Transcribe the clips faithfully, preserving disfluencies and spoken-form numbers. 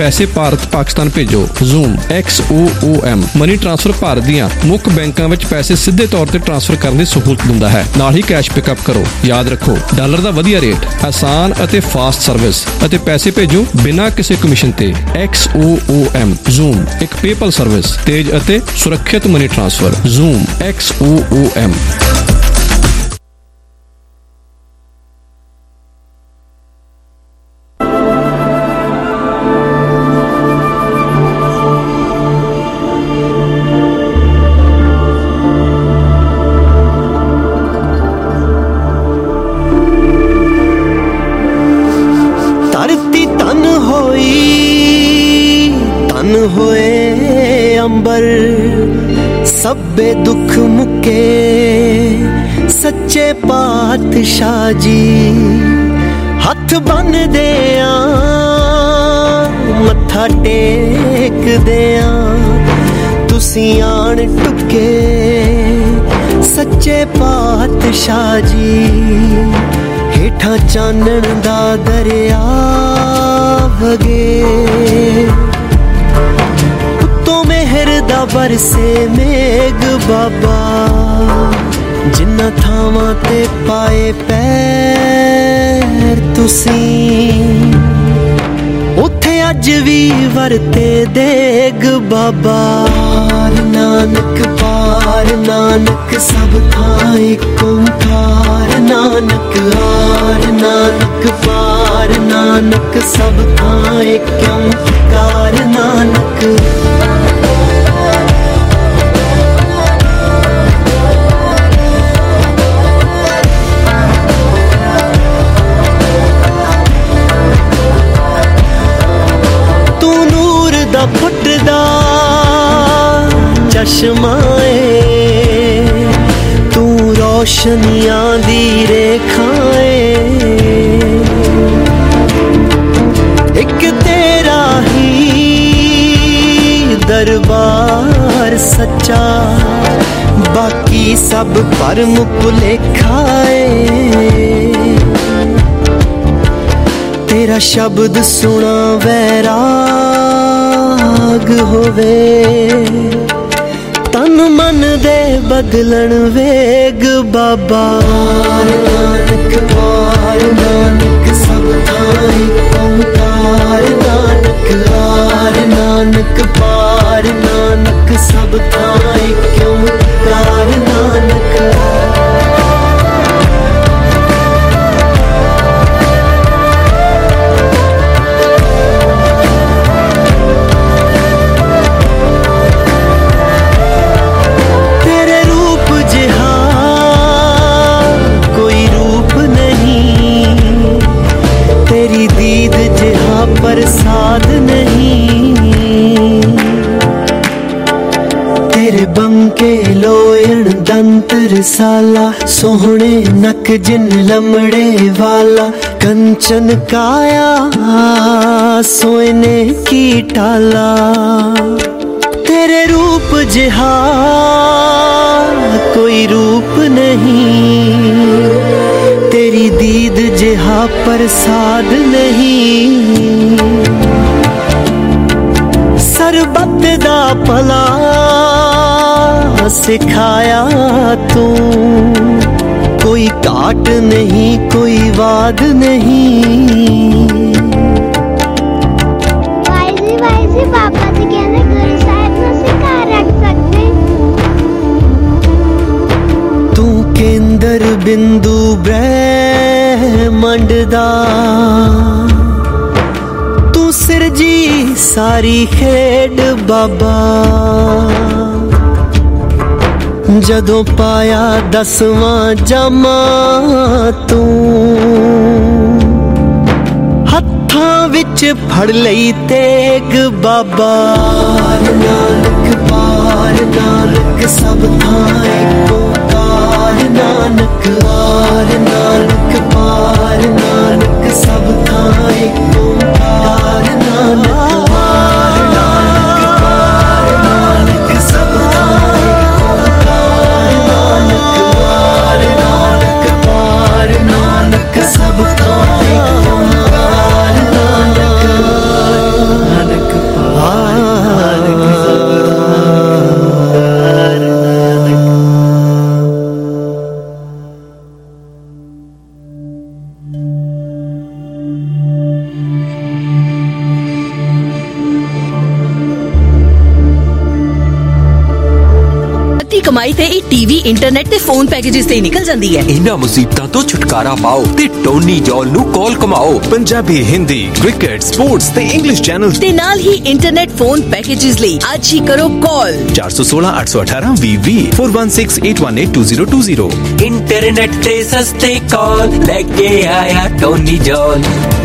पैसे भारत पाकिस्तान भेजो। Zoom X O O M money transfer Bharat दीआं मुੱਖ ਬੈਂਕਾਂ ਵਿੱਚ ਪੈਸੇ ਸਿੱਧੇ ਤੌਰ ਤੇ ਟ੍ਰਾਂਸਫਰ ਕਰਨ ਦੀ ਸਹੂਲਤ ਦਿੰਦਾ ਹੈ। ਨਾਲ ਹੀ ਕੈਸ਼ ਪਿਕਅਪ ਕਰੋ। ਯਾਦ ਰੱਖੋ, ਡਾਲਰ ਦਾ ਵਧੀਆ ਰੇਟ, ਆਸਾਨ ਅਤੇ ਫਾਸਟ ਸਰਵਿਸ ਅਤੇ ਪੈਸੇ ਭੇਜੋ ਬਿਨਾਂ ਕਿਸੇ ਕਮਿਸ਼ਨ ਤੇ। X O O M Zoom ਇੱਕ ਪੇਪਲ ਸਰਵਿਸ, ਤੇਜ਼ ਅਤੇ ਸੁਰੱਖਿਅਤ money transfer. Zoom X O O M। सब्बे दुख मुके सच्चे पातशाह जी, हथ बन दिया मत्था टेक दिया, तुसी आन टुके सच्चे पातशाह जी। हेठा चानन दा दरिया वगे, मेहर दा बरसे मेघ बाबा, जिन्ना थावां ते पाए पैर तुसी, उत्थे अज भी वरते देग बाबा। नानक पार नानक सब थां इक ओंकार, नानक हार नानक पार नानक सब थां इक ओंकार। नानक फुटदा चश्माए, तू रोशनियां दी रेखाए, एक तेरा ही दरबार सच्चा, बाकी सब भरम भुलेखाए। तेरा शब्द सुना वैराग होवे, तन मन दे बदलन वेग बाबा। नानक पार नानक सब थां इक ओंकार, नानक हार नानक पार नानक सब थां इक ओंकार। नानक प्रसाद नहीं, तेरे बंके लोयण दंत रसाला, सोहने नक जिन लमड़े वाला, कंचन काया सोने की टाला। तेरे रूप जिहा कोई रूप नहीं, तेरी दीद जिहा प्रसाद नहीं। सरबत दा भला सिखाया तू, कोई घाट नहीं कोई वाद नहीं। वाइजी वाइजी पापा जी कहने गुरु साहब ਨੂੰ सिखा रख सकते। तू केंद्र बिंदु ब्रह्मंड दा, तू सिरजी सारी खेड बाबा। जदों पाया दसवां जामा तू, हत्थां विच फड़ लई तेग बाबा। नानक पार नानक सब थां इक ओंकार, नानक हार नानक पार नानक सब थां इक ओंकार। नानक पार नानक पार नानक सब थां इक ओंकार, नानक पार नानक पार नानक सब थां इक ओंकार। नानक नानक ਸਾਰੀ ਕਮਾਈ ਤੇ ਇਹ ਟੀਵੀ, ਇੰਟਰਨੈਟ ਤੇ ਫੋਨ ਪੈਕੇजेस ਤੇ ਨਿਕਲ ਜਾਂਦੀ ਹੈ। ਇਹਨਾਂ ਮੁਸੀਬਤਾਂ ਤੋਂ ਛੁਟਕਾਰਾ ਪਾਓ ਤੇ ਟੋਨੀ ਜੌਲ ਨੂੰ ਕਾਲ ਕਮਾਓ। ਪੰਜਾਬੀ, ਹਿੰਦੀ, ਕ੍ਰਿਕਟ, ਸਪੋਰਟਸ ਤੇ ਇੰਗਲਿਸ਼ ਚੈਨਲ ਤੇ ਨਾਲ ਹੀ ਇੰਟਰਨੈਟ ਫੋਨ ਪੈਕੇजेस ਲਈ ਅੱਜ ਹੀ ਕਰੋ ਕਾਲ ਚਾਰ ਸੌ ਸੋਲਾਂ ਅੱਠ ਸੌ ਅਠਾਰਾਂ ਵੀਹ ਵੀਹ four one six eight one eight two zero two zero। Internet ਤੇ ਸਸਤੇ ਕਾਲ ਲੈ ਕੇ ਆਇਆ ਟੋਨੀ ਜੌਲ।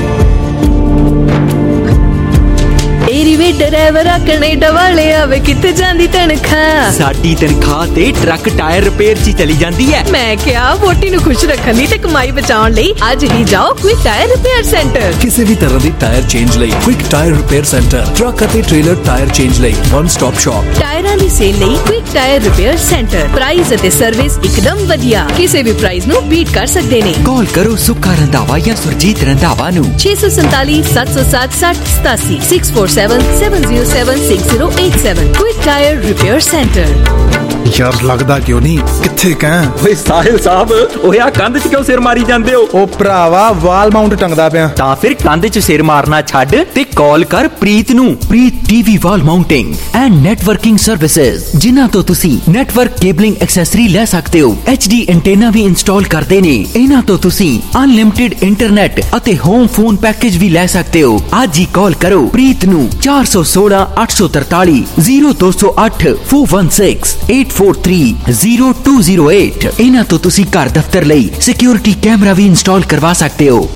ਤੇਰੀ ਵੇ ਡਰਾਈਵਰਾ ਕੈਨੇਡਾ ਵਾਲੇ ਆਵੇ ਕਿੱਥੇ ਜਾਂਦੀ ਤਨਖਾਹ? ਸਾਡੀ ਤਨਖਾਹ ਤੇ ਟਰੱਕ ਟਾਇਰ ਰਿਪੇਅਰ 'ਚ ਚਲੀ ਜਾਂਦੀ ਹੈ। ਮੈਂ ਕਿਹਾ ਵੋਟੀ ਨੂੰ ਖੁਸ਼ ਰੱਖਣ ਲਈ ਤੇ ਕਮਾਈ ਬਚਾਉਣ ਲਈ ਅੱਜ ਹੀ ਜਾਓ ਕੁਇਕ ਟਾਇਰ ਰਿਪੇਅਰ ਸੈਂਟਰ। ਕਿਸੇ ਵੀ ਤਰ੍ਹਾਂ ਦੀ ਟਾਇਰ ਚੇਂਜ ਲਈ quick tyre repair centre. Truck ਅਤੇ ਟ੍ਰੇਲਰ ਟਾਇਰ ਚੇਂਜ ਲਈ ਵਨ ਸਟਾਪ ਸ਼ਾਪ। ਟਾਇਰਾਂ ਦੀ ਸੇਲ ਲਈ quick tyre repair centre. Price ਅਤੇ ਸਰਵਿਸ ਇੱਕਦਮ ਵਧੀਆ, ਕਿਸੇ ਵੀ ਪ੍ਰਾਈਸ ਨੂੰ ਬੀਟ ਕਰ ਸਕਦੇ ਨੇ। ਕਾਲ ਕਰੋ ਸੁੱਖਾ ਰੰਧਾਵਾ ਜਾਂ ਸੁਰਜੀਤ ਰੰਧਾਵਾ ਨੂੰ ਛੇ ਸੌ ਸੰਤਾਲੀ ਸੱਤ ਸੌ ਸੱਤ ਸੱਠ ਸਤਾਸੀ six four seven seven zero seven six zero eight seven। Quick tyre repair centre. ਯਾਰ ਲੱਗਦਾ ਕਿਉਂ ਨਹੀਂ ਕਿੱਥੇ ਕਾਂ? ਓਏ ਸਾਹਿਲ ਸਾਹਿਬ, ਓਏ ਆ ਕੰਧ 'ਚ ਕਿਉਂ ਸਿਰ ਮਾਰੀ ਜਾਂਦੇ ਹੋ? ਉਹ ਭਰਾਵਾ ਵਾਲ ਮਾਊਂਟ ਟੰਗਦਾ ਪਿਆ। ਤਾਂ ਫਿਰ ਕੰਧ 'ਚ ਸਿਰ ਮਾਰਨਾ ਛੱਡ ਤੇ ਕਾਲ ਕਰ ਪ੍ਰੀਤ ਨੂੰ। Preet TV wall mounting and networking services, ਜਿਨ੍ਹਾਂ ਤੋਂ ਤੁਸੀਂ ਨੈਟਵਰਕ ਕੇਬਲਿੰਗ ਐਕਸੈਸਰੀ ਲੈ ਸਕਦੇ ਹੋ। ਐਚ ਡੀ ਐਂਟੇਨਾ ਵੀ ਇੰਸਟਾਲ ਕਰਦੇ ਨੇ। ਇਹਨਾਂ ਤੋਂ ਤੁਸੀਂ ਅਨਲਿਮਿਟਿਡ ਇੰਟਰਨੈਟ ਅਤੇ ਹੋਮ ਫੋਨ ਪੈਕੇਜ ਵੀ ਲੈ ਸਕਦੇ ਹੋ। ਅੱਜ ਹੀ ਕਾਲ ਕਰੋ ਪ੍ਰੀਤ ਨੂੰ ਚਾਰ ਸੌ ਸੋਲਾਂ ਅੱਠ ਸੌ ਤਰਤਾਲੀ ਜ਼ੀਰੋ ਦੋ ਸੌ ਅੱਠ four one six eight four three zero two zero eight। ਇਹਨਾਂ ਤੋਂ ਤੁਸੀਂ ਘਰ ਦਫ਼ਤਰ ਲਈ ਸਿਕਿਉਰਿਟੀ ਕੈਮਰਾ ਵੀ ਇੰਸਟਾਲ ਕਰਵਾ ਸਕਦੇ ਹੋ।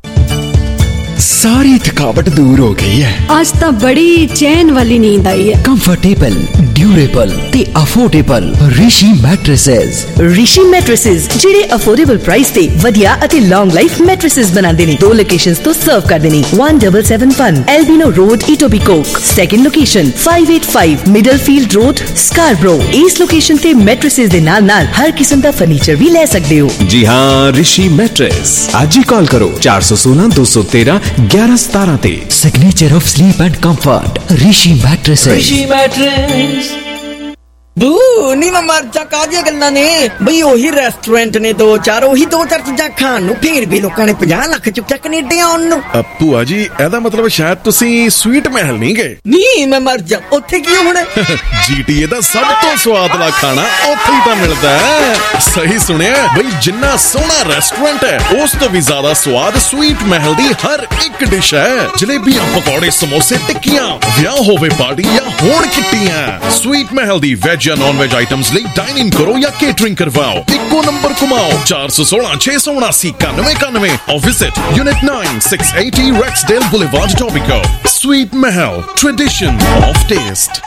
ਸਾਰੀ ਥਕਾਵਟ ਦੂਰ ਹੋ ਗਈ ਹੈ। ਅੱਜ ਤਾਂ ਬੜੀ ਚੈਨ ਵਾਲੀ ਨੀਂਦ ਆਈ ਹੈ। ਕੰਫਰਟੇਬਲ, ਡਿਊਰੇਬਲ ਤੇ affordable Rishi mattresses. Rishi mattresses ਜਿਹੜੇ ਅਫੋਰਡੇਬਲ ਪ੍ਰਾਈਸ ਤੇ ਵਧੀਆ ਅਤੇ ਲੌਂਗ ਲਾਈਫ ਮੈਟ੍ਰੈਸਸ ਬਣਾਉਂਦੇ ਨੇ। ਦੋ ਲੋਕੇਸ਼ਨਸ ਤੋਂ ਸਰਵ ਕਰਦੇ ਨੇ। one seven seven one Albion road, Etobicoke. Second location five eight five Middlefield road, Scarborough. ਇਸ ਲੋਕੇਸ਼ਨ ਤੇ ਮੈਟ੍ਰੈਸਸ ਦੇ ਨਾਲ ਨਾਲ ਹਰ ਕਿਸਮ ਦਾ ਫਰਨੀਚਰ ਵੀ ਲੈ ਸਕਦੇ ਹੋ। ਜੀ ਹਾਂ, ਰਿਸ਼ੀ ਮੈਟ੍ਰੈਸ। ਅੱਜ ਹੀ ਕਾਲ ਕਰੋ ਚਾਰ ਸੌ ਸੋਲਾਂ ਦੋ ਸੌ ਤੇਰਾਂ ਗਿਆਰਾਂ ਸਤਾਰਾਂ ਤੇ। Signature of sleep and comfort Rishi mattress. Rishi mattress. ਬੂ ਨੀ ਮੈਂ ਮਰ ਜਾ ਕਾਹਦੀਆਂ ਗੱਲਾਂ ਨੇ ਬਈ। ਉਹੀ ਰੈਸਟੋਰੈਂਟ ਨੇ ਦੋ ਚਾਰ, ਉਹੀ ਦੋ ਚਾਰ ਚੀਜ਼ਾਂ ਖਾਣ ਨੂੰ, ਫੇਰ ਵੀ ਲੋਕਾਂ ਨੇ ਪੰਜਾਹ ਲੱਖ ਚੁੱਕਿਆ ਕੈਨੇਡਾ ਆਉਣ ਨੂੰ। ਭੂਆ ਜੀ ਇਹਦਾ ਮਤਲਬ ਸ਼ਾਇਦ ਤੁਸੀਂ ਸਵੀਟ ਮਹਿਲ ਨਹੀਂ ਗਏ। ਨਹੀਂ ਮੈਂ ਮਰ ਜਾ, ਉੱਥੇ ਕੀ ਹੋਣਾ? ਜੀਟੀਏ ਦਾ ਸਭ ਤੋਂ ਸਵਾਦਲਾ ਖਾਣਾ ਉੱਥੇ ਹੀ ਤਾਂ ਮਿਲਦਾ ਹੈ। ਸਹੀ ਸੁਣਿਆ ਬਈ, ਜਿੰਨਾ ਸੋਹਣਾ ਰੈਸਟੋਰੈਂਟ ਹੈ ਉਸ ਤੋਂ ਵੀ ਜ਼ਿਆਦਾ ਸਵਾਦ ਸਵੀਟ ਮਹਿਲ ਦੀ ਹਰ ਇੱਕ ਡਿਸ਼ ਹੈ। ਜਲੇਬੀਆਂ, ਪਕੌੜੇ, ਸਮੋਸੇ, ਟਿੱਕੀਆਂ, ਵਿਆਹ ਹੋਵੇ ਪਾਰਟੀ ਜਾਂ ਹੋਣ ਕਿੱਟੀਆਂ, ਸਵੀਟ ਮਹਿਲ ਦੀ ਵੈਜ ਜਾਂ ਨॉन वेज आइटम्स ਲਈ ਡਾਈਨ ਇਨ ਕਰੋ ਜਾਂ ਕੇਟਰਿੰਗ ਕਰਵਾਓ। ਇੱਕੋ ਨੰਬਰ ਘੁਮਾਓ ਚਾਰ ਸੌ ਸੋਲਾਂ ਛੇ ਸੌ ਉਨਾਸੀ ਇਕਾਨਵੇਂ ਇਕਾਨਵੇਂ or visit Unit nine six eighty Rexdale Boulevard, Etobicoke। Sweet Mahal, tradition of taste।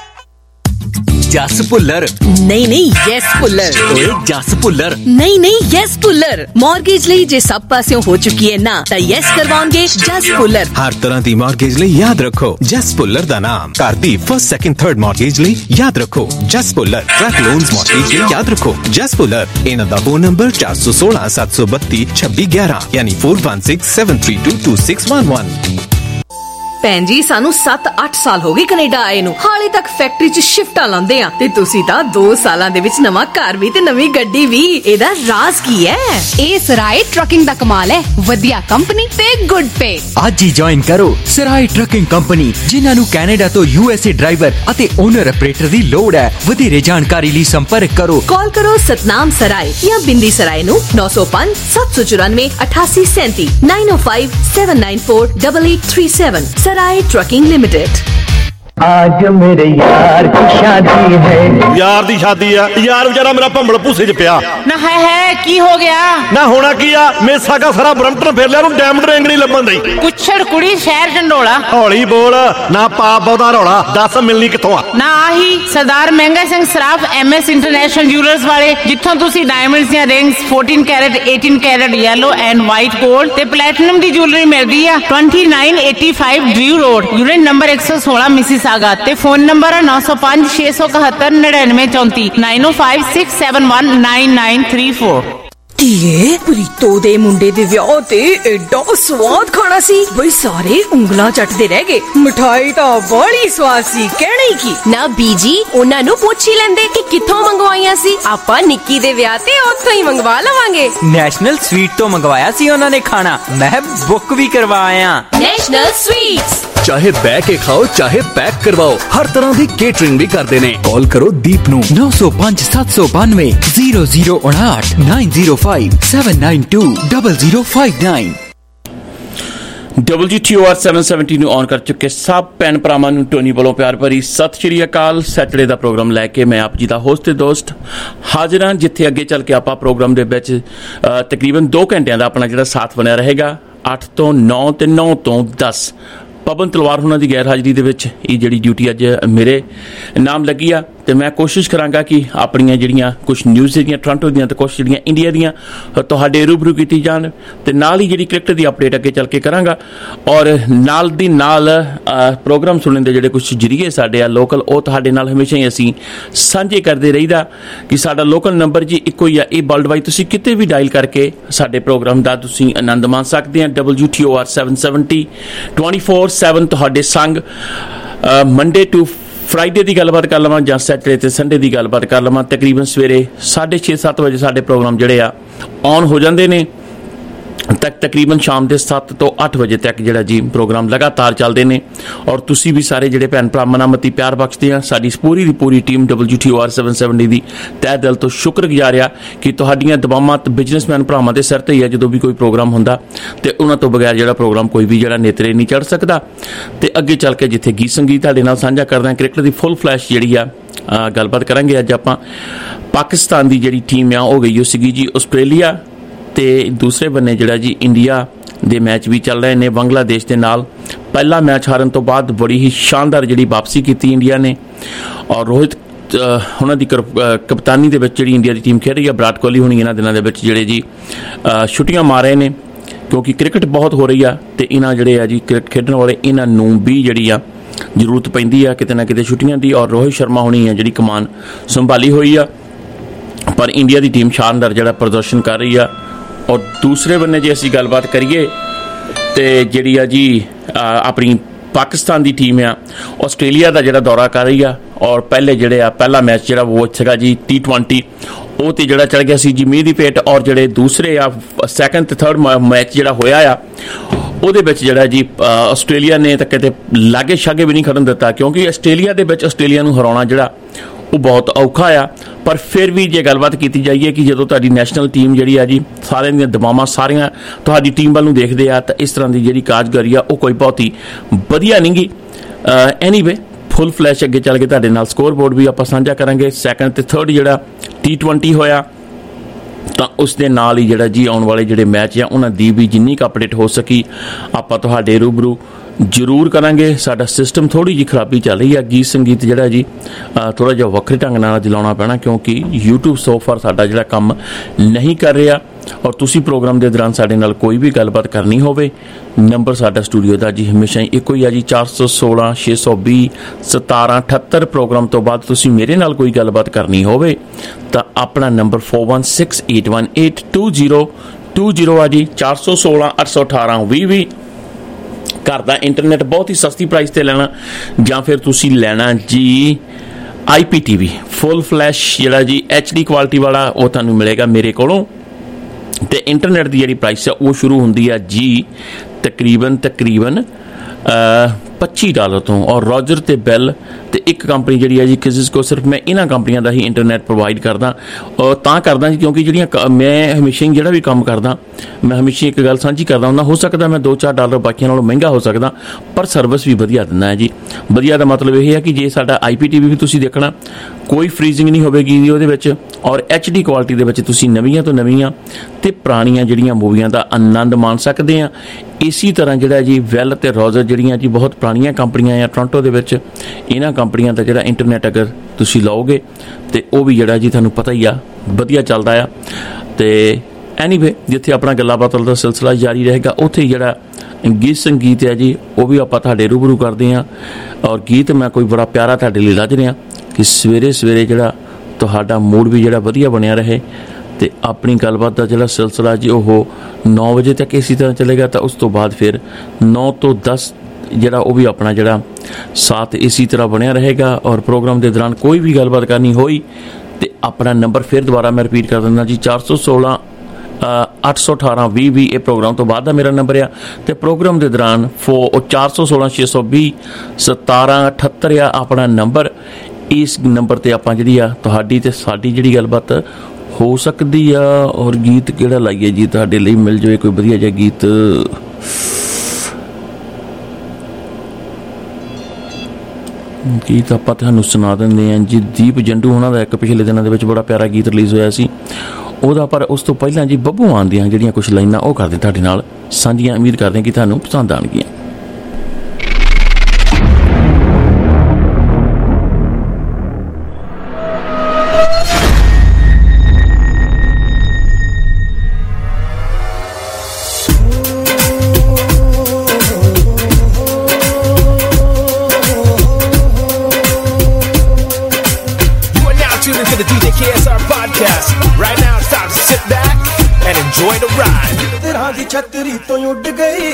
ਜਸ ਭੁੱਲਰ। ਨਹੀਂ ਨਹੀਂ ਯੈਸ ਭੁੱਲਰ। ਓਏ ਜਸ ਭੁੱਲਰ। ਨਹੀਂ ਨਹੀਂ ਯੈਸ ਭੁੱਲਰ। ਮਾਰਗੇਜ ਲਈ ਜੇ ਸਭ ਪਾਸਿਓਂ ਹੋ ਚੁੱਕੀ ਹੈ ਨਾ, ਤਾਂ ਯੈਸ ਕਰਵਾਉਣਗੇ ਜਸ ਭੁੱਲਰ। ਹਰ ਤਰ੍ਹਾਂ ਦੀ ਮਾਰਗੇਜ ਲਈ ਯਾਦ ਰੱਖੋ ਜਸ ਭੁੱਲਰ ਦਾ ਨਾਮ। ਘਰ ਦੀ ਫਸਟ ਸੈਕਿੰਡ ਥਰਡ ਮਾਰਗੇਜ ਲਈ ਯਾਦ ਰੱਖੋ Jas Bhullar. Truck loans mortgage ਲਈ ਯਾਦ ਰੱਖੋ ਜਸ ਭੁੱਲਰ। ਇਹਨਾਂ ਦਾ ਫੋਨ ਨੰਬਰ ਚਾਰ ਸੌ ਸੋਲਾਂ ਸੱਤ ਸੌ ਬੱਤੀ ਛੱਬੀ ਗਿਆਰਾਂ ਯਾਨੀ four one six seven three two two six one one। ਭੈਣ ਜੀ ਸਾਨੂੰ ਸੱਤ ਅੱਠ ਸਾਲ ਹੋ ਗਏ ਕੈਨੇਡਾ ਆਏ ਨੂੰ, ਹਾਲੇ ਤੱਕ ਫੈਕਟਰੀ 'ਚ ਸ਼ਿਫਟਾਂ ਲਾਉਂਦੇ ਆ ਤੇ ਤੁਸੀਂ ਤਾਂ ਦੋ ਸਾਲਾਂ ਦੇ ਵਿੱਚ ਨਵਾਂ ਘਰ ਵੀ ਤੇ ਨਵੀਂ ਗੱਡੀ ਵੀ। ਇਹਦਾ ਰਾਜ਼ ਕੀ ਹੈ? ਇਹ ਸਰਾਏ ਟਰੱਕਿੰਗ ਦਾ ਕਮਾਲ ਹੈ। ਵਧੀਆ ਕੰਪਨੀ ਤੇ ਗੁੱਡ ਪੇ। ਅੱਜ ਹੀ ਜੁਆਇਨ ਕਰੋ ਸਰਾਏ ਟਰੱਕਿੰਗ ਕੰਪਨੀ, ਜਿਨ੍ਹਾਂ ਨੂੰ ਕੈਨੇਡਾ ਤੋਂ ਯੂਐਸਏ ਡਰਾਈਵਰ ਅਤੇ ਓਨਰ ਆਪਰੇਟਰ ਦੀ ਲੋੜ ਹੈ। ਵਧੇਰੇ ਜਾਣਕਾਰੀ ਲਈ ਸੰਪਰਕ ਕਰੋ। ਕਾਲ ਕਰੋ ਸਤਨਾਮ ਸਰਾਏ ਜਾਂ ਬਿੰਦੀ ਸਰਾਏ ਨੂੰ ਨੌ ਸੌ ਪੰਜ ਸੱਤ ਸੌ ਚੁਰਾਨਵੇਂ ਅਠਾਸੀ ਸੈਂਤੀ nine oh five seven nine four eight eight three seven। Sarai trucking limited. आज मेरे यार की शादी है। यार दी शादी है, यार बेचारा मेरा भंबल भूसे च पिया ना है है की हो गया ना होना की आ। मेसा का सारा ब्रम्पटन फेर लिया, डायमंड रिंग नहीं लभन दी। कुछड़ कुड़ी शहर ढंडोला। हौली बोल ना पाप बहुता रौला, दस मिलनी कित्थों आ? ना आही Sardar Mahanga Singh Saraf M S international jewellers वाले, जिथों तुसी डायमंड्स ਦੀਆਂ rings fourteen carat eighteen carat yellow and white gold ते प्लैटिनम दी ज्वेलरी मिलदी आ। twenty-nine eighty-five Drew road, unit number एक सौ सोलह मिसिसागा ते फोन नंबर नौ सौ पांच छे सौ इकहत्तर निन्यानवे चौंती nine oh five six seven one nine nine three four। ਧੀਏ ਪ੍ਰੀਤੋ ਦੇ ਮੁੰਡੇ ਦੇ ਵਿਆਹ ਤੇ ਐਡਾ ਸਵਾਦ ਖਾਣਾ ਸੀ ਬਈ ਸਾਰੇ ਉਂਗਲਾਂ ਚੱਟਦੇ ਰਹਿ ਗਏ। ਮਿਠਾਈ ਤਾਂ ਬੜੀ ਸਵਾਦ ਸੀ, ਕਹਿਣਾ ਹੀ ਕੀ। ਨਾ ਬੀਜੀ ਉਹਨਾਂ ਨੂੰ ਪੁੱਛ ਹੀ ਲੈਂਦੇ ਕਿ ਕਿੱਥੋਂ ਮੰਗਵਾਈਆਂ ਸੀ। ਆਪਾਂ ਨਿੱਕੀ ਦੇ ਵਿਆਹ ਤੇ ਉੱਥੋਂ ਹੀ ਮੰਗਵਾ ਲਵਾਂਗੇ। ਨੈਸ਼ਨਲ ਸਵੀਟ ਤੋਂ ਮੰਗਵਾਇਆ ਸੀ ਉਹਨਾਂ ਨੇ ਖਾਣਾ, ਮੈਂ ਬੁੱਕ ਵੀ ਕਰਵਾਇਆ। National Sweets. ਚਾਹੇ ਬਹਿ ਕੇ ਖਾਓ ਚਾਹੇ ਪੈਕ ਕਰਵਾਓ, ਹਰ ਤਰ੍ਹਾਂ ਦੀ ਕੇਟਰਿੰਗ ਵੀ ਕਰਦੇ ਨੇ। ਕਾਲ ਕਰੋ ਦੀਪ ਨੂੰ नौ सौ पाँच सात सौ बानवे जीरो जीरो उनाहठ nine zero five seven nine two double zero five nine. W T O R seven seventy ਨੂੰ ਔਨ ਕਰ ਚੁੱਕੇ ਸਭ ਭੈਣ ਭਰਾਵਾਂ ਨੂੰ ਟੋਨੀ ਵੱਲੋਂ ਪਿਆਰ ਭਰੀ ਸਤਿ ਸ਼੍ਰੀ ਅਕਾਲ। ਸੈਟਰਡੇ ਦਾ ਪ੍ਰੋਗਰਾਮ ਲੈ ਕੇ ਮੈਂ ਆਪ ਜੀ ਦਾ ਹੋਸਟ ਤੇ ਦੋਸਤ ਹਾਜ਼ਰ ਹਾਂ, ਜਿੱਥੇ ਅੱਗੇ ਚੱਲ ਕੇ ਆਪਾਂ ਪ੍ਰੋਗਰਾਮ ਦੇ ਵਿੱਚ ਤਕਰੀਬਨ ਦੋ ਘੰਟਿਆਂ ਦਾ ਆਪਣਾ ਜਿਹੜਾ ਸਾਥ ਬਣਿਆ ਰਹੇਗਾ, ਅੱਠ ਤੋਂ ਨੌ ਤੇ ਨੌ ਤੋਂ ਦਸ। ਪਵਨ ਤਲਵਾਰ ਉਹਨਾਂ ਦੀ ਗੈਰ ਹਾਜ਼ਰੀ ਦੇ ਵਿੱਚ ਇਹ ਜਿਹੜੀ ਡਿਊਟੀ ਅੱਜ ਮੇਰੇ ਨਾਮ ਲੱਗੀ ਆ, ਤੇ ਮੈਂ ਕੋਸ਼ਿਸ਼ ਕਰਾਂਗਾ ਕਿ ਆਪਣੀਆਂ ਜਿਹੜੀਆਂ ਕੁਛ ਨਿਊਜ਼ ਜਿਹੜੀਆਂ ਟੋਰਾਂਟੋ ਦੀਆਂ ਤੇ ਕੁਛ ਜਿਹੜੀਆਂ ਇੰਡੀਆ ਦੀਆਂ ਤੁਹਾਡੇ ਰੂਬਰੂ ਕੀਤੀ ਜਾਣ, ਤੇ ਨਾਲ ਹੀ ਜਿਹੜੀ ਕ੍ਰਿਕਟ ਦੀ ਅਪਡੇਟ ਅੱਗੇ ਚੱਲ ਕੇ ਕਰਾਂਗਾ। ਔਰ ਨਾਲ ਦੀ ਨਾਲ ਪ੍ਰੋਗਰਾਮ ਸੁਣਨ ਦੇ ਜਿਹੜੇ ਕੁਛ ਜਰੀਏ ਸਾਡੇ ਆ ਲੋਕਲ, ਉਹ ਤੁਹਾਡੇ ਨਾਲ ਹਮੇਸ਼ਾ ਹੀ ਅਸੀਂ ਸਾਂਝੇ ਕਰਦੇ ਰਹੀਦਾ ਕਿ ਸਾਡਾ ਲੋਕਲ ਨੰਬਰ ਜੀ ਇੱਕੋ ਹੀ ਆ। ਇਹ ਵਰਲਡ ਵਾਈਡ ਤੁਸੀਂ ਕਿਤੇ ਵੀ ਡਾਇਲ ਕਰਕੇ ਸਾਡੇ ਪ੍ਰੋਗਰਾਮ ਦਾ ਤੁਸੀਂ ਆਨੰਦ ਮਾਣ ਸਕਦੇ ਆ। W T O R seven seventy twenty four seven ਤੁਹਾਡੇ ਸੰਗ ਮੰਡੇ ਟੂ ਫਰਾਈਡੇ ਦੀ ਗੱਲਬਾਤ ਕਰ ਲਵਾਂ ਜਾਂ ਸੈਟਰਡੇ ਤੇ ਸੰਡੇ ਦੀ ਗੱਲਬਾਤ ਕਰ ਲਵਾਂ। ਤਕਰੀਬਨ ਸਵੇਰੇ ਸਾਢੇ ਛੇ ਸੱਤ ਵਜੇ ਸਾਡੇ ਪ੍ਰੋਗਰਾਮ ਜਿਹੜੇ ਆ ਔਨ ਹੋ ਜਾਂਦੇ ਨੇ, ਤੱਕ ਤਕਰੀਬਨ ਸ਼ਾਮ ਦੇ ਸੱਤ ਤੋਂ ਅੱਠ ਵਜੇ ਤੱਕ ਜਿਹੜਾ ਜੀ ਪ੍ਰੋਗਰਾਮ ਲਗਾਤਾਰ ਚੱਲਦੇ ਨੇ। ਔਰ ਤੁਸੀਂ ਵੀ ਸਾਰੇ ਜਿਹੜੇ ਭੈਣ ਭਰਾ ਮਨਾਮਤੀ ਪਿਆਰ ਬਖਸ਼ਦੇ ਆ, ਸਾਡੀ ਪੂਰੀ ਦੀ ਪੂਰੀ team W T O R seven seventy ਦੀ ਤਹਿ ਦਿਲ ਤੋਂ ਸ਼ੁਕਰਗੁਜ਼ਾਰ ਆ ਕਿ ਤੁਹਾਡੀਆਂ ਦਬਾਵਾਂ ਬਿਜ਼ਨਸਮੈਨ ਭਰਾਵਾਂ ਦੇ ਸਿਰ ਤੇ ਹੀ ਆ। ਜਦੋਂ ਵੀ ਕੋਈ ਪ੍ਰੋਗਰਾਮ ਹੁੰਦਾ ਤੇ ਉਹਨਾਂ ਤੋਂ ਬਗੈਰ ਜਿਹੜਾ ਪ੍ਰੋਗਰਾਮ ਕੋਈ ਵੀ ਜਿਹੜਾ ਨੇਤਰੇ ਨਹੀਂ ਚੜ੍ਹ ਸਕਦਾ। ਤੇ ਅੱਗੇ ਚੱਲ ਕੇ ਜਿੱਥੇ ਗੀਤ ਸੰਗੀਤ ਤੁਹਾਡੇ ਨਾਲ ਸਾਂਝਾ ਕਰਦੇ ਹਾਂ, ਕ੍ਰਿਕਟ ਦੀ ਫੁੱਲ ਫਲੈਸ਼ ਜਿਹੜੀ ਆ ਗੱਲਬਾਤ ਕਰਾਂਗੇ। ਅੱਜ ਆਪਾਂ ਪਾਕਿਸਤਾਨ ਦੀ ਜਿਹੜੀ ਟੀਮ ਆ ਉਹ ਗਈ ਉਹ ਸੀਗੀ ਜੀ ਆਸਟ੍ਰੇਲੀਆ, ਤੇ ਦੂਸਰੇ ਬੰਨੇ ਜਿਹੜਾ ਜੀ ਇੰਡੀਆ ਦੇ ਮੈਚ ਵੀ ਚੱਲ ਰਹੇ ਨੇ ਬੰਗਲਾਦੇਸ਼ ਦੇ ਨਾਲ। ਪਹਿਲਾ ਮੈਚ ਹਾਰਨ ਤੋਂ ਬਾਅਦ ਬੜੀ ਹੀ ਸ਼ਾਨਦਾਰ ਜਿਹੜੀ ਵਾਪਸੀ ਕੀਤੀ ਇੰਡੀਆ ਨੇ, ਔਰ ਰੋਹਿਤ ਉਹਨਾਂ ਦੀ ਕਪਤਾਨੀ ਦੇ ਵਿੱਚ ਜਿਹੜੀ ਇੰਡੀਆ ਦੀ ਟੀਮ ਖੇਡ ਰਹੀ ਆ। ਵਿਰਾਟ ਕੋਹਲੀ ਹੁਣੀ ਇਹਨਾਂ ਦਿਨਾਂ ਦੇ ਵਿੱਚ ਜਿਹੜੇ ਜੀ ਛੁੱਟੀਆਂ ਮਾਰ ਰਹੇ ਨੇ, ਕਿਉਂਕਿ ਕ੍ਰਿਕਟ ਬਹੁਤ ਹੋ ਰਹੀ ਆ, ਤੇ ਇਹਨਾਂ ਜਿਹੜੇ ਆ ਜੀ ਕ੍ਰਿਕਟ ਖੇਡਣ ਵਾਲੇ ਇਹਨਾਂ ਨੂੰ ਵੀ ਜਿਹੜੀ ਆ ਜ਼ਰੂਰਤ ਪੈਂਦੀ ਆ ਕਿਤੇ ਨਾ ਕਿਤੇ ਛੁੱਟੀਆਂ ਦੀ। ਔਰ ਰੋਹਿਤ ਸ਼ਰਮਾ ਹੁਣੀ ਆ ਜਿਹੜੀ ਕਮਾਨ ਸੰਭਾਲੀ ਹੋਈ ਆ, ਪਰ ਇੰਡੀਆ ਦੀ ਟੀਮ ਸ਼ਾਨਦਾਰ ਜਿਹੜਾ ਪ੍ਰਦਰਸ਼ਨ ਕਰ ਰਹੀ ਆ। ਔਰ ਦੂਸਰੇ ਬੰਨੇ ਜੇ ਅਸੀਂ ਗੱਲਬਾਤ ਕਰੀਏ ਤੇ ਜਿਹੜੀ ਆ ਜੀ ਆਪਣੀ ਪਾਕਿਸਤਾਨ ਦੀ ਟੀਮ ਆ ਆਸਟ੍ਰੇਲੀਆ ਦਾ ਜਿਹੜਾ ਦੌਰਾ ਕਰ ਰਹੀ ਆ। ਔਰ ਪਹਿਲੇ ਜਿਹੜੇ ਆ ਪਹਿਲਾ ਮੈਚ ਜਿਹੜਾ ਉਹ ਸੀਗਾ ਜੀ ਟੀ ਟਵੈਂਟੀ, ਉਹ ਤੇ ਜਿਹੜਾ ਚੜ ਗਿਆ ਸੀ ਜੀ ਮੀਂਹ ਦੀ ਭੇਟ। ਔਰ ਜਿਹੜੇ ਦੂਸਰੇ ਆ ਸੈਕਿੰਡ ਤੇ ਥਰਡ ਮੈਚ ਜਿਹੜਾ ਹੋਇਆ ਆ ਉਹਦੇ ਵਿੱਚ ਜਿਹੜਾ ਜੀ ਆਸਟ੍ਰੇਲੀਆ ਨੇ ਤਾਂ ਕਿਤੇ ਲਾਗੇ ਛਾਗੇ ਵੀ ਨਹੀਂ ਖੜਨ ਦਿੱਤਾ, ਕਿਉਂਕਿ ਆਸਟ੍ਰੇਲੀਆ ਦੇ ਵਿੱਚ ਆਸਟ੍ਰੇਲੀਆ ਨੂੰ ਹਰਾਉਣਾ ਜਿਹੜਾ ਉਹ ਬਹੁਤ ਔਖਾ ਆ। ਪਰ ਫਿਰ ਵੀ ਜੇ ਗੱਲਬਾਤ ਕੀਤੀ ਜਾਈਏ ਕਿ ਜਦੋਂ ਤੁਹਾਡੀ ਨੈਸ਼ਨਲ ਟੀਮ ਜਿਹੜੀ ਆ ਜੀ ਸਾਰਿਆਂ ਦੀਆਂ ਦਬਾਵਾਂ ਸਾਰੀਆਂ ਤੁਹਾਡੀ ਟੀਮ ਵੱਲ ਨੂੰ ਦੇਖਦੇ ਆ, ਤਾਂ ਇਸ ਤਰ੍ਹਾਂ ਦੀ ਜਿਹੜੀ ਕਾਰਜਕਾਰੀ ਆ ਉਹ ਕੋਈ ਬਹੁਤ ਹੀ ਵਧੀਆ ਨਹੀਂ ਗੀ। ਐਨੀਵੇ ਫੁੱਲ ਫਲੈਸ਼ ਅੱਗੇ ਚੱਲ ਕੇ ਤੁਹਾਡੇ ਨਾਲ ਸਕੋਰ ਬੋਰਡ ਵੀ ਆਪਾਂ ਸਾਂਝਾ ਕਰਾਂਗੇ। ਸੈਕਿੰਡ ਤੇ ਥਰਡ ਜਿਹੜਾ ਟੀ ਟਵੈਂਟੀ ਹੋਇਆ, ਤਾਂ ਉਸ ਦੇ ਨਾਲ ਹੀ ਜਿਹੜਾ ਜੀ ਆਉਣ ਵਾਲੇ ਜਿਹੜੇ ਮੈਚ ਆ ਉਹਨਾਂ ਦੀ ਵੀ ਜਿੰਨੀ ਕੁ ਅਪਡੇਟ ਹੋ ਸਕੀ ਆਪਾਂ ਤੁਹਾਡੇ ਰੂਬਰੂ ਜ਼ਰੂਰ ਕਰਾਂਗੇ। ਸਾਡਾ ਸਿਸਟਮ ਥੋੜ੍ਹੀ ਜਿਹੀ ਖਰਾਬੀ ਚੱਲ ਰਹੀ ਆ, ਗੀਤ ਸੰਗੀਤ ਜਿਹੜਾ ਜੀ ਥੋੜ੍ਹਾ ਜਿਹਾ ਵੱਖਰੇ ਢੰਗ ਨਾਲ ਚਲਾਉਣਾ ਪੈਣਾ, ਕਿਉਂਕਿ ਯੂਟਿਊਬ ਸੋ ਫਾਰ ਸਾਡਾ ਜਿਹੜਾ ਕੰਮ ਨਹੀਂ ਕਰ ਰਿਹਾ। ਔਰ ਤੁਸੀਂ ਪ੍ਰੋਗਰਾਮ ਦੇ ਦੌਰਾਨ ਸਾਡੇ ਨਾਲ ਕੋਈ ਵੀ ਗੱਲਬਾਤ ਕਰਨੀ ਹੋਵੇ, ਨੰਬਰ ਸਾਡਾ ਸਟੂਡੀਓ ਦਾ ਜੀ ਹਮੇਸ਼ਾ ਹੀ ਇੱਕੋ ਹੀ ਆ ਜੀ, ਚਾਰ ਸੌ ਸੋਲਾਂ ਛੇ ਸੌ ਵੀਹ ਸਤਾਰਾਂ ਅਠੱਤਰ। ਪ੍ਰੋਗਰਾਮ ਤੋਂ ਬਾਅਦ ਤੁਸੀਂ ਮੇਰੇ ਨਾਲ ਕੋਈ ਗੱਲਬਾਤ ਕਰਨੀ ਹੋਵੇ ਤਾਂ ਆਪਣਾ number four one six eight one eight two zero two zero ਆ ਜੀ, ਚਾਰ ਸੌ ਸੋਲਾਂ ਅੱਠ ਸੌ ਅਠਾਰਾਂ ਵੀਹ ਵੀਹ। ਘਰ ਦਾ ਇੰਟਰਨੈਟ ਬਹੁਤ ਹੀ ਸਸਤੀ ਪ੍ਰਾਈਸ ਤੇ ਲੈਣਾ, ਜਾਂ ਫਿਰ ਤੁਸੀਂ ਲੈਣਾ ਜੀ ਆਈ ਪੀ ਟੀ ਵੀ ਫੁੱਲ ਫਲੈਸ਼ ਜਿਹੜਾ ਜੀ ਐਚ ਡੀ ਕੁਆਲਿਟੀ ਵਾਲਾ, ਉਹ ਤੁਹਾਨੂੰ ਮਿਲੇਗਾ ਮੇਰੇ ਕੋਲੋਂ। ਤੇ ਇੰਟਰਨੈਟ ਦੀ ਜਿਹੜੀ ਪ੍ਰਾਈਸ ਆ ਉਹ ਸ਼ੁਰੂ ਹੁੰਦੀ ਆ ਜੀ ਤਕਰੀਬਨ ਤਕਰੀਬਨ ਪੱਚੀ ਡਾਲਰ ਤੋਂ। ਔਰ ਰੋਜਰ ਤੇ ਬੈਲ ਤੇ ਇੱਕ ਕੰਪਨੀ ਜਿਹੜੀ ਹੈ ਜੀ ਕਿਸਿਸ ਕੋ, ਸਿਰਫ ਮੈਂ ਇਹਨਾਂ ਕੰਪਨੀਆਂ ਦਾ ਹੀ ਇੰਟਰਨੈਟ ਪ੍ਰੋਵਾਈਡ ਕਰਦਾ। ਔਰ ਤਾਂ ਕਰਦਾ ਜੀ ਕਿਉਂਕਿ ਜਿਹੜੀਆਂ ਮੈਂ ਹਮੇਸ਼ਾ ਹੀ ਜਿਹੜਾ ਵੀ ਕੰਮ ਕਰਦਾ ਮੈਂ ਹਮੇਸ਼ਾ ਇੱਕ ਗੱਲ ਸਾਂਝੀ ਕਰਦਾ ਹੁੰਦਾ, ਹੋ ਸਕਦਾ ਮੈਂ ਦੋ ਚਾਰ ਡਾਲਰ ਬਾਕੀਆਂ ਨਾਲੋਂ ਮਹਿੰਗਾ ਹੋ ਸਕਦਾ, ਪਰ ਸਰਵਿਸ ਵੀ ਵਧੀਆ ਦਿੰਦਾ ਹੈ ਜੀ। ਵਧੀਆ ਦਾ ਮਤਲਬ ਇਹ ਹੈ ਕਿ ਜੇ ਸਾਡਾ ਆਈ ਪੀ ਟੀ ਵੀ ਵੀ ਤੁਸੀਂ ਦੇਖਣਾ, ਕੋਈ ਫਰੀਜ਼ਿੰਗ ਨਹੀਂ ਹੋਵੇਗੀ ਉਹਦੇ ਵਿੱਚ, ਔਰ ਐਚ ਡੀ ਕੁਆਲਿਟੀ ਦੇ ਵਿੱਚ ਤੁਸੀਂ ਨਵੀਆਂ ਤੋਂ ਨਵੀਆਂ ਤੇ ਪੁਰਾਣੀਆਂ ਜਿਹੜੀਆਂ ਮੂਵੀਆਂ ਦਾ ਆਨੰਦ ਮਾਣ ਸਕਦੇ ਆ। ਇਸੇ ਤਰ੍ਹਾਂ ਜਿਹੜਾ ਜੀ ਵੈਲ ਤੇ ਰੋਜਰ ਜਿਹੜੀਆਂ ਜੀ ਬਹੁਤ ਪੁਰਾਣੀਆਂ ਕੰਪਨੀਆਂ ਆ ਟੋਰਾਂਟੋ ਦੇ ਵਿੱਚ, ਇਹਨਾਂ ਕੰਪਨੀਆਂ ਦਾ ਜਿਹੜਾ ਇੰਟਰਨੈਟ ਅਗਰ ਤੁਸੀਂ ਲਓਗੇ ਤੇ ਉਹ ਵੀ ਜਿਹੜਾ ਜੀ ਤੁਹਾਨੂੰ ਪਤਾ ਹੀ ਆ ਵਧੀਆ ਚੱਲਦਾ ਆ। ਤੇ ਐਨੀਵੇ ਜਿੱਥੇ ਆਪਣਾ ਗੱਲਾਂ ਬਾਤਾਂ ਦਾ ਸਿਲਸਿਲਾ ਜਾਰੀ ਰਹੇਗਾ, ਉੱਥੇ ਜਿਹੜਾ ਗੀਤ ਸੰਗੀਤ ਹੈ ਜੀ ਉਹ ਵੀ ਆਪਾਂ ਤੁਹਾਡੇ ਰੂਬਰੂ ਕਰਦੇ ਹਾਂ। ਔਰ ਗੀਤ ਮੈਂ ਕੋਈ ਬੜਾ ਪਿਆਰਾ ਤੁਹਾਡੇ ਲਈ ਲੱਜ ਰਿਹਾ ਕਿ ਸਵੇਰੇ ਸਵੇਰੇ ਜਿਹੜਾ ਤੁਹਾਡਾ ਮੂਡ ਵੀ ਜਿਹੜਾ ਵਧੀਆ ਬਣਿਆ ਰਹੇ। ਤੇ ਆਪਣੀ ਗੱਲਬਾਤ ਦਾ ਜਿਹੜਾ ਸਿਲਸਿਲਾ ਜੀ ਉਹ ਨੌ ਵਜੇ ਤੱਕ ਇਸੇ ਤਰ੍ਹਾਂ ਚੱਲੇਗਾ, ਤਾਂ ਉਸ ਤੋਂ ਬਾਅਦ ਫਿਰ ਨੌ ਤੋਂ ਦਸ ਜਿਹੜਾ ਉਹ ਵੀ ਆਪਣਾ ਜਿਹੜਾ ਸਾਥ ਇਸੇ ਤਰ੍ਹਾਂ ਬਣਿਆ ਰਹੇਗਾ। ਔਰ ਪ੍ਰੋਗਰਾਮ ਦੇ ਦੌਰਾਨ ਕੋਈ ਵੀ ਗੱਲਬਾਤ ਕਰਨੀ ਹੋਈ ਤੇ ਆਪਣਾ ਨੰਬਰ ਫਿਰ ਦੁਬਾਰਾ ਮੈਂ ਰਿਪੀਟ ਕਰ ਦਿੰਦਾ ਜੀ, ਚਾਰ ਸੌ ਸੋਲਾਂ ਅੱਠ ਸੌ ਅਠਾਰਾਂ ਵੀਹ ਵੀਹ ਇਹ ਪ੍ਰੋਗਰਾਮ ਤੋਂ ਬਾਅਦ ਦਾ ਮੇਰਾ ਨੰਬਰ ਆ, ਤੇ ਪ੍ਰੋਗਰਾਮ ਦੇ ਦੌਰਾਨ ਫੋ ਚਾਰ ਸੌ ਸੋਲਾਂ ਛੇ ਸੌ ਵੀਹ ਸਤਾਰਾਂ ਅਠੱਤਰ ਆ ਆਪਣਾ ਨੰਬਰ। ਇਸ ਨੰਬਰ ਤੇ ਆਪਾਂ ਜਿਹੜੀ ਆ ਤੁਹਾਡੀ ਤੇ ਸਾਡੀ ਜਿਹੜੀ ਗੱਲਬਾਤ ਹੋ ਸਕਦੀ ਆ। ਔਰ ਗੀਤ ਕਿਹੜਾ ਲਾਈਏ ਜੀ ਤੁਹਾਡੇ ਲਈ? ਮਿਲ ਜਾਵੇ ਕੋਈ ਵਧੀਆ ਜਿਹਾ ਗੀਤ। ਗੀਤ ਆਪਾਂ ਤੁਹਾਨੂੰ ਸੁਣਾ ਦਿੰਦੇ ਹਾਂ ਜੀ। ਦੀਪ ਜੰਡੂ ਉਹਨਾਂ ਦਾ ਇੱਕ ਪਿਛਲੇ ਦਿਨਾਂ ਦੇ ਵਿੱਚ ਬੜਾ ਪਿਆਰਾ ਗੀਤ ਰਿਲੀਜ਼ ਹੋਇਆ ਸੀ ਉਹਦਾ, ਪਰ ਉਸ ਤੋਂ ਪਹਿਲਾਂ ਜੀ ਬੱਬੂ ਮਾਨ ਦੀਆਂ ਜਿਹੜੀਆਂ ਕੁਛ ਲਾਈਨਾਂ ਉਹ ਕਰਦੇ ਤੁਹਾਡੇ ਨਾਲ ਸਾਂਝੀਆਂ। ਉਮੀਦ ਕਰਦੇ ਕਿ ਤੁਹਾਨੂੰ ਪਸੰਦ ਆਉਣਗੀਆਂ। छतरी तो उड़ गई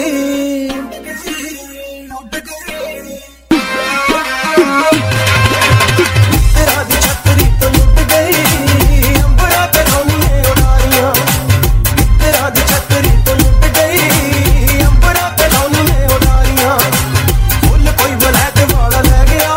तेरा दी छतरी तो उड़ गई अंबरा पे रोनिए उड़ारियां तेरा दी छतरी तो उड़ गई अंबरा पे रोनिए उड़ारियां फुल कोई वलैत वाला ले गया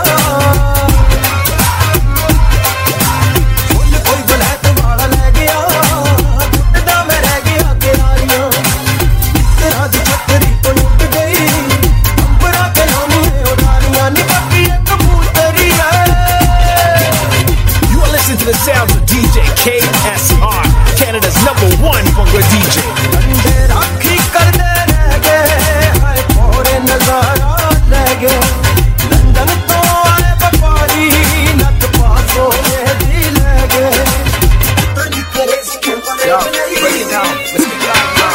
फुल कोई वलैत वाला ले गया टुटदा मैं रह गया किनारियां तेरा दी छतरी तो उड़ गई अंबरा पे रोनिए उड़ारियां नी बाकी एक कबूतरी है। You are listening to the sounds of D J K S R, Canada's number one Bhangra D J. अंधे राखी कर दे रह गए हाय कोरे नजारा ले गए लंदन तो आए व्यापारी नत पासों में दी ले गए। Yo, break it down. Let's get it out.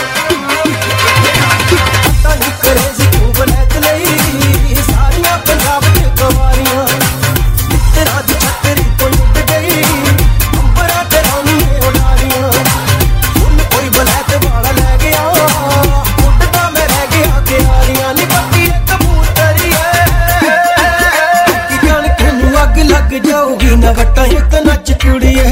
पता नहीं करे सी क्यों बलैत नहीं सारियां पंजाब च कवारियां तेरा दी छतरी तो उड़ गई अंबरा ते रोनिए उड़ारियां फुल कोई बलैत वाला ले गया उड़दा मैं रह गया किनारियां नी बाकी एक कबूतरी है कि कणक नूं अग लग जाऊगी ना वटां एक नच कुड़िए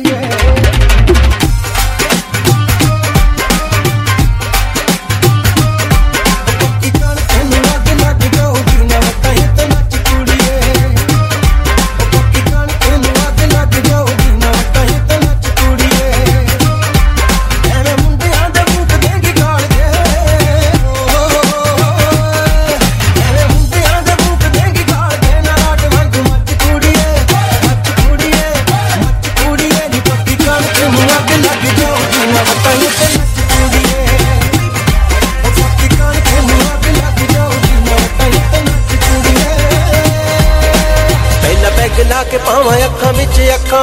के पावा अखा बिच अखा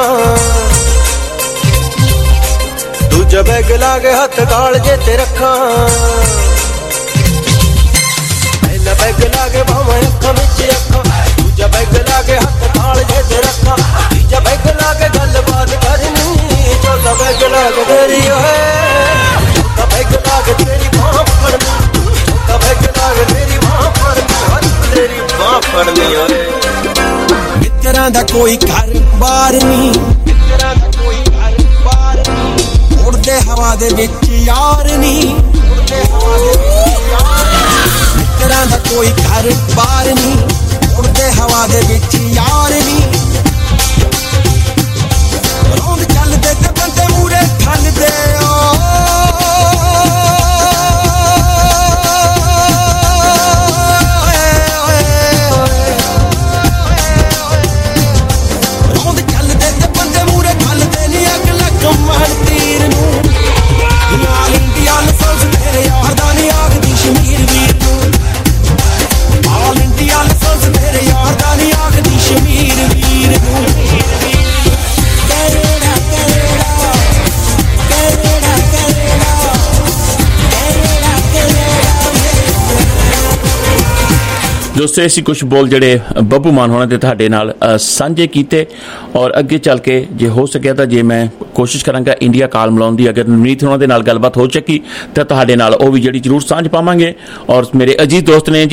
दूजा बैग लागे हथ गाल जे ते रखा पहला बैग लागे पावा अखा बिच अखा दूजा बैग लागे हथ गाल जे ते रखा तीजा बैग लागे गल बात करनी चौथा बैग लागे तेरी है चौथा बैग लागे तेरी बाह फड़नी चौथा बैग लागे तेरी बाह फड़नी तेरी बाह फड़नी अरे मित्तरां दा कोई घर बार नहीं मित्तरां दा कोई घर बार नहीं उड़दे हवा दे विच यार नहीं उड़दे हवा दे विच यार मित्तरां दा कोई घर बार नहीं उड़दे हवा दे विच यार नहीं रौंद चलदे ते बंदे मूरे ठलदे ओ ਦੋਸਤੋ ਅਸੀਂ ਕੁਝ ਬੋਲ ਜਿਹੜੇ ਬੱਬੂ ਮਾਨ ਹੋਣਾ ਦੇ ਤੁਹਾਡੇ ਨਾਲ ਸਾਂਝੇ ਕੀਤੇ ਔਰ ਅੱਗੇ ਚੱਲ ਕੇ ਜੇ ਹੋ ਸਕਿਆ ਤਾਂ ਜੇ ਮੈਂ ਕੋਸ਼ਿਸ਼ ਕਰਾਂਗਾ ਇੰਡੀਆ ਕਾਲ ਮਿਲਾਉਣ ਦੀ ਅਗਰ ਨਵਨੀਤ ਹੋਣਾ ਦੇ ਨਾਲ ਗੱਲਬਾਤ ਹੋ ਚੱਕੀ ਤਾਂ ਤੁਹਾਡੇ ਨਾਲ ਉਹ ਵੀ ਜਿਹੜੀ ਜ਼ਰੂਰ ਸਾਂਝ ਪਾਵਾਂਗੇ। ਔਰ ਮੇਰੇ ਅਜੀਤ ਦੋਸਤ ਨੇ ਜੀ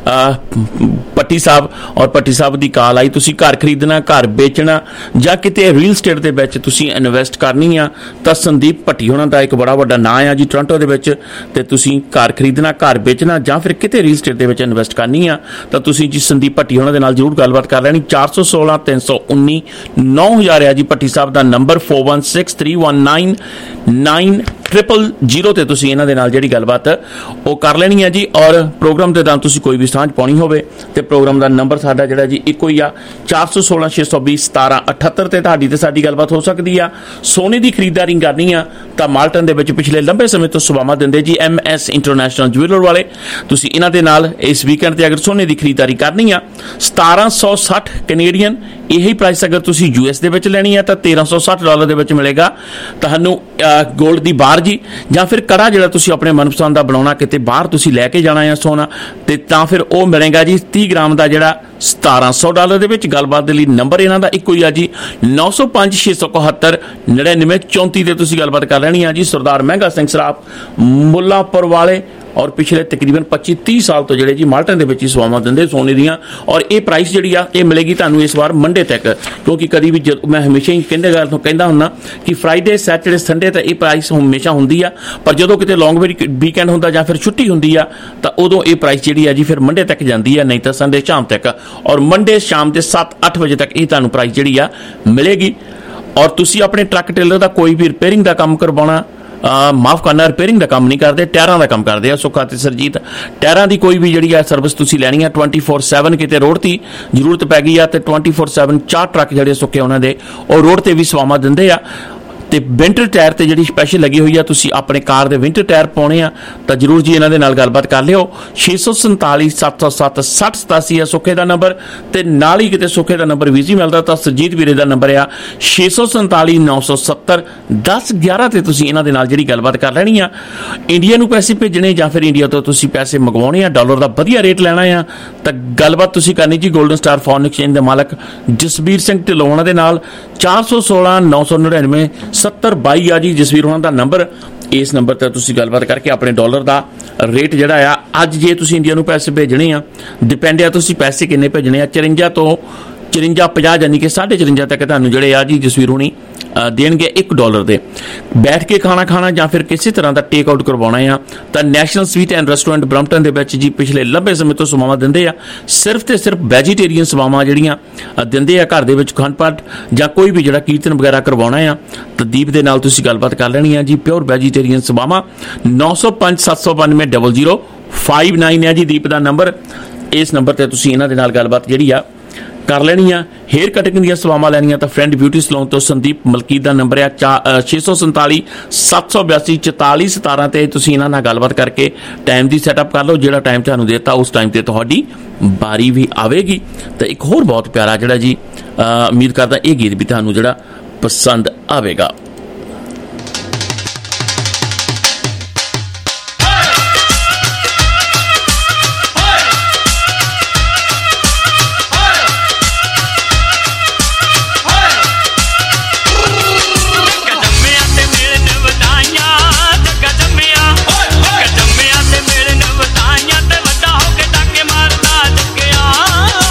ਪੱਟੀ ਸਾਹਿਬ ਔਰ ਪੱਟੀ ਸਾਹਿਬ ਦੀ ਕਾਲ ਆਈ, ਤੁਸੀਂ ਘਰ ਖਰੀਦਣਾ, ਘਰ ਵੇਚਣਾ ਜਾਂ ਕਿਤੇ ਰੀਅਲ ਸਟੇਟ ਦੇ ਵਿੱਚ ਤੁਸੀਂ ਇਨਵੈਸਟ ਕਰਨੀ ਆ ਤਾਂ ਸੰਦੀਪ ਭੱਟੀ ਹੋਣਾ ਦਾ ਇੱਕ ਬੜਾ ਵੱਡਾ ਨਾਂ ਆ ਜੀ ਟੋਰਾਂਟੋ ਦੇ ਵਿੱਚ। ਤੇ ਤੁਸੀਂ ਘਰ ਖਰੀਦਣਾ, ਘਰ ਵੇਚਣਾ ਜਾਂ ਫਿਰ ਕਿਤੇ ਰੀਅਲ ਸਟੇਟ ਦੇ ਵਿੱਚ ਇਨਵੈਸਟ ਕਰਨੀ ਆ ਤਾਂ ਤੁਸੀਂ ਜੀ ਸੰਦੀਪ ਭੱਟੀ ਹੋਣਾ ਦੇ ਨਾਲ ਜ਼ਰੂਰ ਗੱਲਬਾਤ ਕਰ ਲੈਣੀ। ਚਾਰ ਸੌ ਸੋਲਾਂ ਤਿੰਨ ਸੌ ਉੱਨੀ ਨੌ ਹਜ਼ਾਰ ਆ ਜੀ ਭੱਟੀ ਸਾਹਿਬ ਦਾ number four one six three one nine nine triple zero ਤੇ ਤੁਸੀਂ ਇਹਨਾਂ ਦੇ ਨਾਲ ਜਿਹੜੀ ਗੱਲਬਾਤ ਉਹ ਕਰ ਲੈਣੀ ਹੈ ਜੀ। ਔਰ ਪ੍ਰੋਗਰਾਮ ਦੇ ਦੌਰਾਨ ਤੁਸੀਂ ਕੋਈ ਵੀ ਸਾਂਝ ਪਾਉਣੀ ਹੋਵੇ ਤੇ ਪ੍ਰੋਗਰਾਮ ਦਾ ਨੰਬਰ ਸਾਡਾ ਜਿਹੜਾ ਜੀ ਇੱਕੋ ਹੀ ਆ ਚਾਰ ਸੌ ਸੋਲਾਂ ਛੇ ਸੌ ਵੀਹ ਸਤਾਰਾਂ ਅਠੱਤਰ ਤੇ ਤੁਹਾਡੀ ਤੇ ਸਾਡੀ ਗੱਲਬਾਤ ਹੋ ਸਕਦੀ ਆ। ਸੋਨੇ ਦੀ ਖਰੀਦਦਾਰੀ ਕਰਨੀ ਆ ਤਾਂ ਮਾਲਟਨ ਦੇ ਵਿੱਚ ਪਿਛਲੇ ਲੰਬੇ ਸਮੇਂ ਤੋਂ ਸੇਵਾਵਾਂ ਦਿੰਦੇ ਜੀ ਐਮ ਐਸ ਇੰਟਰਨੈਸ਼ਨਲ ਜੁਐਲਰ ਵਾਲੇ। ਤੁਸੀਂ ਇਹਨਾਂ ਦੇ ਨਾਲ ਇਸ ਵੀਕਐਂਡ ਤੇ ਅਗਰ ਸੋਨੇ ਦੀ ਖਰੀਦਦਾਰੀ ਕਰਨੀ ਆ ਸਤਾਰਾਂ ਸੌ ਸੱਠ ਕੈਨੇਡੀਅਨ, ਇਹੀ ਪ੍ਰਾਈਸ ਅਗਰ ਤੁਸੀਂ ਯੂ ਐਸ ਦੇ ਵਿੱਚ ਲੈਣੀ ਆ ਤਾਂ ਤੇਰਾਂ ਸੌ ਸੱਠ ਡਾਲਰ ਦੇ ਵਿੱਚ ਮਿਲੇਗਾ ਤੁਹਾਨੂੰ ਗੋਲਡ ਦੀ ਬਾਰ ਜੀ। ਜਾਂ ਫਿਰ ਕੜਾ ਜਿਹੜਾ ਤੁਸੀਂ ਆਪਣੇ ਮਨਪਸੰਦ ਦਾ ਬਣਾਉਣਾ, ਕਿਤੇ ਬਾਹਰ ਤੁਸੀਂ ਲੈ ਕੇ ਜਾਣਾ ਆ ਸੋਨਾ ਤੇ ਤਾਂ ਫਿਰ ਉਹ ਮਿਲੇਗਾ ਜੀ ਤੀਹ ਗ੍ਰਾਮ ਦਾ ਜਿਹੜਾ ਸਤਾਰਾਂ ਸੌ ਡਾਲਰ ਦੇ ਵਿੱਚ। ਗੱਲਬਾਤ ਦੇ ਲਈ ਨੰਬਰ ਇਹਨਾਂ ਦਾ ਇੱਕੋ ਹੀ ਆ ਜੀ ਨੌ ਸੌ ਪੰਜ ਛੇ ਸੌ ਇਕਹੱਤਰ ਨੜਿਨਵੇਂ ਚੌਂਤੀ ਤੇ ਤੁਸੀਂ ਗੱਲਬਾਤ ਕਰ ਲੈਣੀ ਆ ਜੀ। ਸਰਦਾਰ ਮਹਿੰਗਾ ਸਿੰਘ ਸਰਾਫ ਮੁੱਲਾਂਪੁਰ ਵਾਲੇ ਔਰ ਪਿਛਲੇ ਤਕਰੀਬਨ ਪੱਚੀ ਤੀਹ ਸਾਲ ਤੋਂ ਜਿਹੜੇ ਜੀ ਮਾਲਟਨ ਦੇ ਵਿੱਚ ਹੀ ਸੇਵਾਵਾਂ ਦਿੰਦੇ ਸੋਨੇ ਦੀਆਂ। ਔਰ ਇਹ ਪ੍ਰਾਈਸ ਜਿਹੜੀ ਆ ਇਹ ਮਿਲੇਗੀ ਤੁਹਾਨੂੰ ਇਸ ਵਾਰ ਮੰਡੇ ਤੱਕ, ਕਿਉਂਕਿ ਕਦੀ ਵੀ ਮੈਂ ਹਮੇਸ਼ਾ ਹੀ ਕਹਿੰਦੇ ਗੱਲ ਤੋਂ ਕਹਿੰਦਾ ਹੁੰਦਾ ਕਿ ਫਰਾਈਡੇ ਸੈਟਰਡੇ ਸੰਡੇ ਤਾਂ ਇਹ ਪ੍ਰਾਈਸ ਹਮੇਸ਼ਾ ਹੁੰਦੀ ਆ, ਪਰ ਜਦੋਂ ਕਿਤੇ ਲੌਂਗ ਵੀਕਐਂਡ ਹੁੰਦਾ ਜਾਂ ਫਿਰ ਛੁੱਟੀ ਹੁੰਦੀ ਆ ਤਾਂ ਉਦੋਂ ਇਹ ਪ੍ਰਾਈਸ ਜਿਹੜੀ ਆ ਜੀ ਫਿਰ ਮੰਡੇ ਤੱਕ ਜਾਂਦੀ ਆ, ਨਹੀਂ ਤਾਂ ਸੰਡੇ ਸ਼ਾਮ ਤੱਕ। ਔਰ ਮੰਡੇ ਸ਼ਾਮ ਦੇ ਸੱਤ ਅੱਠ ਵਜੇ ਤੱਕ ਇਹ ਤੁਹਾਨੂੰ ਪ੍ਰਾਈਸ ਜਿਹੜੀ ਆ ਮਿਲੇਗੀ। ਔਰ ਤੁਸੀਂ ਆਪਣੇ ਟਰੱਕ ਟੇਲਰ ਦਾ ਕੋਈ ਵੀ ਰਿਪੇਅਰਿੰਗ ਦਾ ਕੰਮ ਕਰਵਾਉਣਾ, ਮਾਫ ਕਰਨਾ ਰਿਪੇਅਰਿੰਗ ਦਾ ਕੰਮ ਨਹੀਂ ਕਰਦੇ, ਟਾਇਰਾਂ ਦਾ ਕੰਮ ਕਰਦੇ ਆ ਸੁੱਖਾ ਤੇ ਸਰਜੀਤ। ਟਾਇਰਾਂ ਦੀ ਕੋਈ ਵੀ ਜਿਹੜੀ ਆ ਸਰਵਿਸ ਤੁਸੀਂ ਲੈਣੀ ਆ ਟਵੈਂਟੀ ਫੋਰ ਸੈਵਨ ਕਿਤੇ ਰੋਡ ਦੀ ਜ਼ਰੂਰਤ ਪੈ ਗਈ ਆ ਤੇ ਟਵੈਂਟੀ ਫੋਰ ਸੈਵਨ ਚਾਰ ਟਰੱਕ ਜਿਹੜੇ ਸੁੱਕੇ ਉਹਨਾਂ ਦੇ ਉਹ ਰੋਡ ਤੇ ਵੀ ਸੇਵਾਵਾਂ ਦਿੰਦੇ ਆ। ਤੇ ਵਿੰਟਰ ਟਾਇਰ ਤੇ ਜਿਹੜੀ ਸਪੈਸ਼ਲ ਲੱਗੀ ਹੋਈ ਆ, ਤੁਸੀਂ ਆਪਣੇ ਕਾਰ ਦੇ ਵਿੰਟਰ ਟਾਇਰ ਪਾਉਣੇ ਆ ਤਾਂ ਜਰੂਰ ਜੀ ਇਹਨਾਂ ਦੇ ਨਾਲ ਗੱਲਬਾਤ ਕਰ ਲਿਓ। ਛੇ ਸੌ ਸੰਤਾਲੀ ਸੱਤ ਸੌ ਸੱਤ ਸੱਠ ਸਤਾਸੀ ਆ ਸੁੱਖੇ ਦਾ ਨੰਬਰ ਤੇ ਨਾਲ ਹੀ ਕਿਤੇ ਸੁੱਖੇ ਦਾ ਨੰਬਰ ਵੀ ਮਿਲਦਾ ਤਾਂ ਸਰਜੀਤ ਵੀਰੇ ਦਾ ਨੰਬਰ ਆ ਛੇ ਸੌ ਸੰਤਾਲੀ ਨੌ ਸੌ ਸੱਤਰ ਦਸ ਗਿਆਰਾਂ ਤੇ ਤੁਸੀਂ ਇਹਨਾਂ ਦੇ ਨਾਲ ਜਿਹੜੀ ਗੱਲਬਾਤ ਕਰ ਲੈਣੀ ਆ। ਇੰਡੀਆ ਨੂੰ ਪੈਸੇ ਭੇਜਣੇ ਜਾਂ ਫਿਰ ਇੰਡੀਆ ਤੋਂ ਤੁਸੀਂ ਪੈਸੇ ਮੰਗਵਾਉਣੇ ਆ, ਡਾਲਰ ਦਾ ਵਧੀਆ ਰੇਟ ਲੈਣਾ ਆ ਤਾਂ ਗੱਲਬਾਤ ਤੁਸੀਂ ਕਰਨੀ ਜੀ ਗੋਲਡਨ ਸਟਾਰ ਫੋਰਨ ਐਕਸਚੇਂਜ ਦੇ ਮਾਲਕ ਜਸਬੀਰ ਸਿੰਘ ਢਿੱਲੋਂ ਦੇ ਨਾਲ। ਚਾਰ ਸੌ ਸੋਲਾਂ ਨੌ ਸੌ ਨੜਿਨਵੇਂ ਸੱਤਰ ਬਾਈ ਆ ਜੀ ਜਸਵੀਰ ਹੋਣਾ ਦਾ ਨੰਬਰ। ਇਸ ਨੰਬਰ ਤੇ ਤੁਸੀਂ ਗੱਲਬਾਤ ਕਰਕੇ ਆਪਣੇ ਡਾਲਰ ਦਾ ਰੇਟ ਜਿਹੜਾ ਆ ਅੱਜ ਜੇ ਤੁਸੀਂ ਇੰਡੀਆ ਨੂੰ ਪੈਸੇ ਭੇਜਣੇ ਆ ਡਿਪੈਂਡ ਆ ਤੁਸੀਂ ਪੈਸੇ ਕਿੰਨੇ ਭੇਜਣੇ ਆ ਚੁਰੰਜਾ ਤੋਂ ਚੁਰੰਜਾ ਪੰਜਾਹ ਯਾਨੀ ਕਿ ਸਾਢੇ ਚੁਰੰਜਾ ਤੱਕ ਤੁਹਾਨੂੰ ਜਿਹੜੇ ਆ ਜੀ ਜਸਵੀਰ ਹੋਣੀ ਦੇਣਗੇ ਇੱਕ ਡਾਲਰ ਦੇ। ਬੈਠ ਕੇ ਖਾਣਾ ਖਾਣਾ ਜਾਂ ਫਿਰ ਕਿਸੇ ਤਰ੍ਹਾਂ ਦਾ ਟੇਕ ਆਊਟ ਕਰਵਾਉਣਾ ਆ ਤਾਂ National Sweet and restaurant Brampton ਦੇ ਵਿੱਚ ਜੀ ਪਿਛਲੇ ਲੰਬੇ ਸਮੇਂ ਤੋਂ ਸੇਵਾਵਾਂ ਦਿੰਦੇ ਆ। ਸਿਰਫ ਤੇ ਸਿਰਫ ਵੈਜੀਟੇਰੀਅਨ ਸੇਵਾਵਾਂ ਜਿਹੜੀਆਂ ਦਿੰਦੇ ਆ, ਘਰ ਦੇ ਵਿੱਚ ਅਖੰਡ ਪਾਠ ਜਾਂ ਕੋਈ ਵੀ ਜਿਹੜਾ ਕੀਰਤਨ ਵਗੈਰਾ ਕਰਵਾਉਣਾ ਆ ਤਾਂ ਦੀਪ ਦੇ ਨਾਲ ਤੁਸੀਂ ਗੱਲਬਾਤ ਕਰ ਲੈਣੀ ਆ ਜੀ। ਪਿਓਰ ਵੈਜੀਟੇਰੀਅਨ ਸੇਵਾਵਾਂ ਨੌ ਸੌ ਪੰਜ ਸੱਤ ਸੌ ਬਾਨਵੇਂ ਡਬਲ ਜ਼ੀਰੋ ਫਾਈਵ ਨਾਈਨ ਹੈ ਜੀ ਦੀਪ ਦਾ ਨੰਬਰ। ਇਸ ਨੰਬਰ ਤੇ ਤੁਸੀਂ ਇਹਨਾਂ ਦੇ ਨਾਲ ਗੱਲਬਾਤ ਜਿਹੜੀ ਆ ਕਰ ਲੈਣੀ ਆ। ਹੇਅਰ ਕਟਿੰਗ ਦੀਆਂ ਸੇਵਾਵਾਂ ਲੈਣੀਆਂ ਤਾਂ ਫਰੈਂਡ ਬਿਊਟੀ ਸਲੂਨ ਤੋਂ ਸੰਦੀਪ ਮਲਕੀਤ ਦਾ ਨੰਬਰ ਆ ਛੇ ਸੌ ਸੰਤਾਲੀ ਸੱਤ ਸੌ ਬਿਆਸੀ ਚੁਤਾਲੀ ਸਤਾਰਾਂ ਤੇ ਤੁਸੀਂ ਇਹਨਾਂ ਨਾਲ ਗੱਲਬਾਤ ਕਰਕੇ ਟਾਈਮ ਦੀ ਸੈਟਅਪ ਕਰ ਲਓ। ਜਿਹੜਾ ਟਾਈਮ ਤੁਹਾਨੂੰ ਦਿੱਤਾ ਉਸ ਟਾਈਮ ਤੇ ਤੁਹਾਡੀ ਬਾਰੀ ਵੀ ਆਵੇਗੀ। ਤਾਂ ਇੱਕ ਹੋਰ ਬਹੁਤ ਪਿਆਰਾ ਜਿਹੜਾ ਜੀ ਉਮੀਦ ਕਰਦਾ ਇਹ ਗੀਤ ਵੀ ਤੁਹਾਨੂੰ ਜਿਹੜਾ ਪਸੰਦ ਆਵੇਗਾ।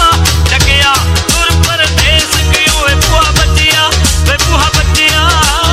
ਬੱਚਿਆ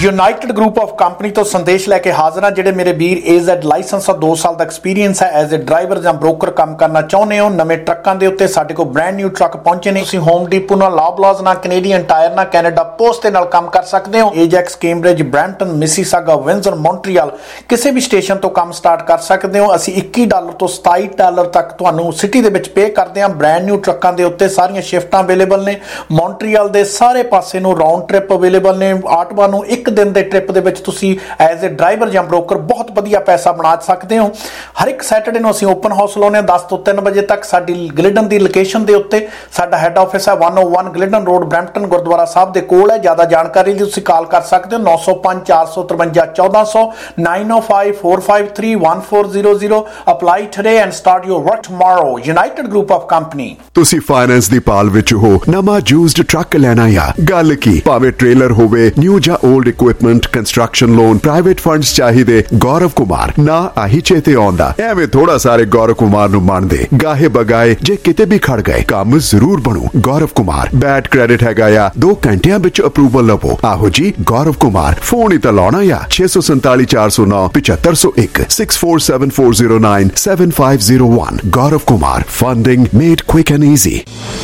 ਯੂਨਾਈਟਿਡ ਗਰੁੱਪ ਆਫ ਕੰਪਨੀ ਤੋਂ ਸੰਦੇਸ਼ ਲੈ ਕੇ ਹਾਜ਼ਰ ਹਾਂ। ਜਿਹੜੇ ਮੇਰੇ ਵੀਰ ਏਜ਼ੈਡ ਲਾਇਸੈਂਸ ਔਰ ਦੋ ਸਾਲ ਦਾ ਐਕਸਪੀਰੀਅੰਸ ਹੈ ਐਜ਼ ਅ ਡਰਾਈਵਰ ਜਾਂ ਬ੍ਰੋਕਰ ਕੰਮ ਕਰਨਾ ਚਾਹੁੰਦੇ ਹੋ, ਨਵੇਂ ਟਰੱਕਾਂ ਦੇ ਉੱਤੇ ਸਾਡੇ ਕੋਲ ਬ੍ਰੈਂਡ ਨਿਊ ਟਰੱਕ ਪਹੁੰਚੇ ਨੇ। ਤੁਸੀਂ ਹੋਮ ਡੀਪੋ ਨਾਲ, ਲੌਬਲਾਜ਼ ਨਾਲ, ਕੈਨੇਡੀਅਨ ਟਾਇਰ ਨਾਲ, ਕੈਨੇਡਾ ਪੋਸਟ ਦੇ ਨਾਲ ਕੰਮ ਕਰ ਸਕਦੇ ਹੋ। Ajax, Cambridge, Brampton, Mississauga, Windsor, Montreal ਕਿਸੇ ਵੀ ਸਟੇਸ਼ਨ ਤੋਂ ਕੰਮ ਸਟਾਰਟ ਕਰ ਸਕਦੇ ਹੋ। ਅਸੀਂ ਇੱਕੀ ਡਾਲਰ ਤੋਂ ਸਤਾਈ ਡਾਲਰ ਤੱਕ ਤੁਹਾਨੂੰ ਸਿਟੀ ਦੇ ਵਿੱਚ ਪੇ ਕਰਦੇ ਹਾਂ। ਬ੍ਰੈਂਡ ਨਿਊ ਟਰੱਕਾਂ ਦੇ ਉੱਤੇ ਸਾਰੀਆਂ ਸ਼ਿਫਟਾਂ ਅਵੇਲੇਬਲ ਨੇ। ਮੌਂਟਰੀਅਲ ਦੇ ਸਾਰੇ ਪਾਸੇ ਨੂੰ ਰਾਉਂਡ ਟ੍ਰਿਪ ਅਵੇਲੇਬਲ ਨੇ। ਆਟਵਾ ਨੂੰ ਇੱਕ ਦਿਨ ਦੇ ਟ੍ਰਿਪ ਦੇ ਵਿੱਚ ਤੁਸੀਂ ਐਜ਼ ਅ ਡਰਾਈਵਰ ਜਾਂ ਬ੍ਰੋਕਰ ਬਹੁਤ ਵਧੀਆ ਪੈਸਾ ਬਣਾ ਸਕਦੇ ਹੋ। ਹਰ ਇੱਕ ਸੈਟਰਡੇ ਨੂੰ ਅਸੀਂ ਓਪਨ ਹਾਊਸ ਲਾਉਂਦੇ ਹਾਂ ਦਸ ਤੋਂ ਤਿੰਨ ਵਜੇ ਤੱਕ। ਸਾਡੀ ਗਲਿਡਨ ਦੀ ਲੋਕੇਸ਼ਨ ਦੇ ਉੱਤੇ ਸਾਡਾ ਹੈੱਡ ਆਫਿਸ ਹੈ ਇੱਕ ਸੌ ਇੱਕ Glidden road, Brampton Gurdwara Sahib ਦੇ ਕੋਲ ਹੈ। ਜ਼ਿਆਦਾ ਜਾਣਕਾਰੀ ਲਈ ਤੁਸੀਂ ਕਾਲ ਕਰ ਸਕਦੇ ਹੋ ਨੌ ਸੌ ਪੰਜ ਚਾਰ ਸੌ ਤਰਵੰਜਾ ਚੌਦਾਂ ਸੌ nine O five four five three one four zero zero. Apply today and start your work tomorrow. United Group of Company. ਤੁਸੀਂ ਫਾਈਨੈਂਸ ਦੀ ਪਾਲ ਵਿੱਚ ਹੋ, ਨਵਾਂ ਯੂਜ਼ਡ ਟਰੱਕ ਲੈਣਾ ਆ, ਗੱਲ ਕੀ ਭਾਵੇਂ ਟ੍ਰੇਲਰ ਹੋਵੇ, ਨਿਊ ਜਾਂ old equipment, construction loan, private funds ਚਾਹੀਦੇ, ਗੌਰਵ ਕੁਮਾਰ ਨਾ ਆਹੀ ਚੇਤੇ ਆਉਂਦਾ। ਐਵੇਂ ਥੋੜਾ ਸਾਰੇ ਗੌਰਵ ਕੁਮਾਰ ਨੂੰ ਮੰਨਦੇ, ਗਾਹੇ ਬਗਾਏ ਜੇ ਕਿਤੇ ਵੀ ਖੜ ਗਏ ਕੰਮ ਜ਼ਰੂਰ ਬਣੂ। ਗੌਰਵ ਕੁਮਾਰ ਬੈਡ ਕ੍ਰੈਡਿਟ ਹੈਗਾ ਆ, ਦੋ ਘੰਟਿਆਂ ਵਿੱਚ ਅਪਰੂਵਲ ਲਵੋ। ਆਹੋ ਜੀ ਗੌਰਵ ਕੁਮਾਰ, ਫੋਨ ਹੀ ਤਾਂ ਲਾਉਣਾ ਆ ਛੇ ਸੌ ਸੰਤਾਲੀ ਚਾਰ ਸੌ ਨੌ ਪਚੱਤਰ ਸੌ ਇੱਕ six four seven four zero nine seven five zero one. Gaurav Kumar, funding made quick and easy.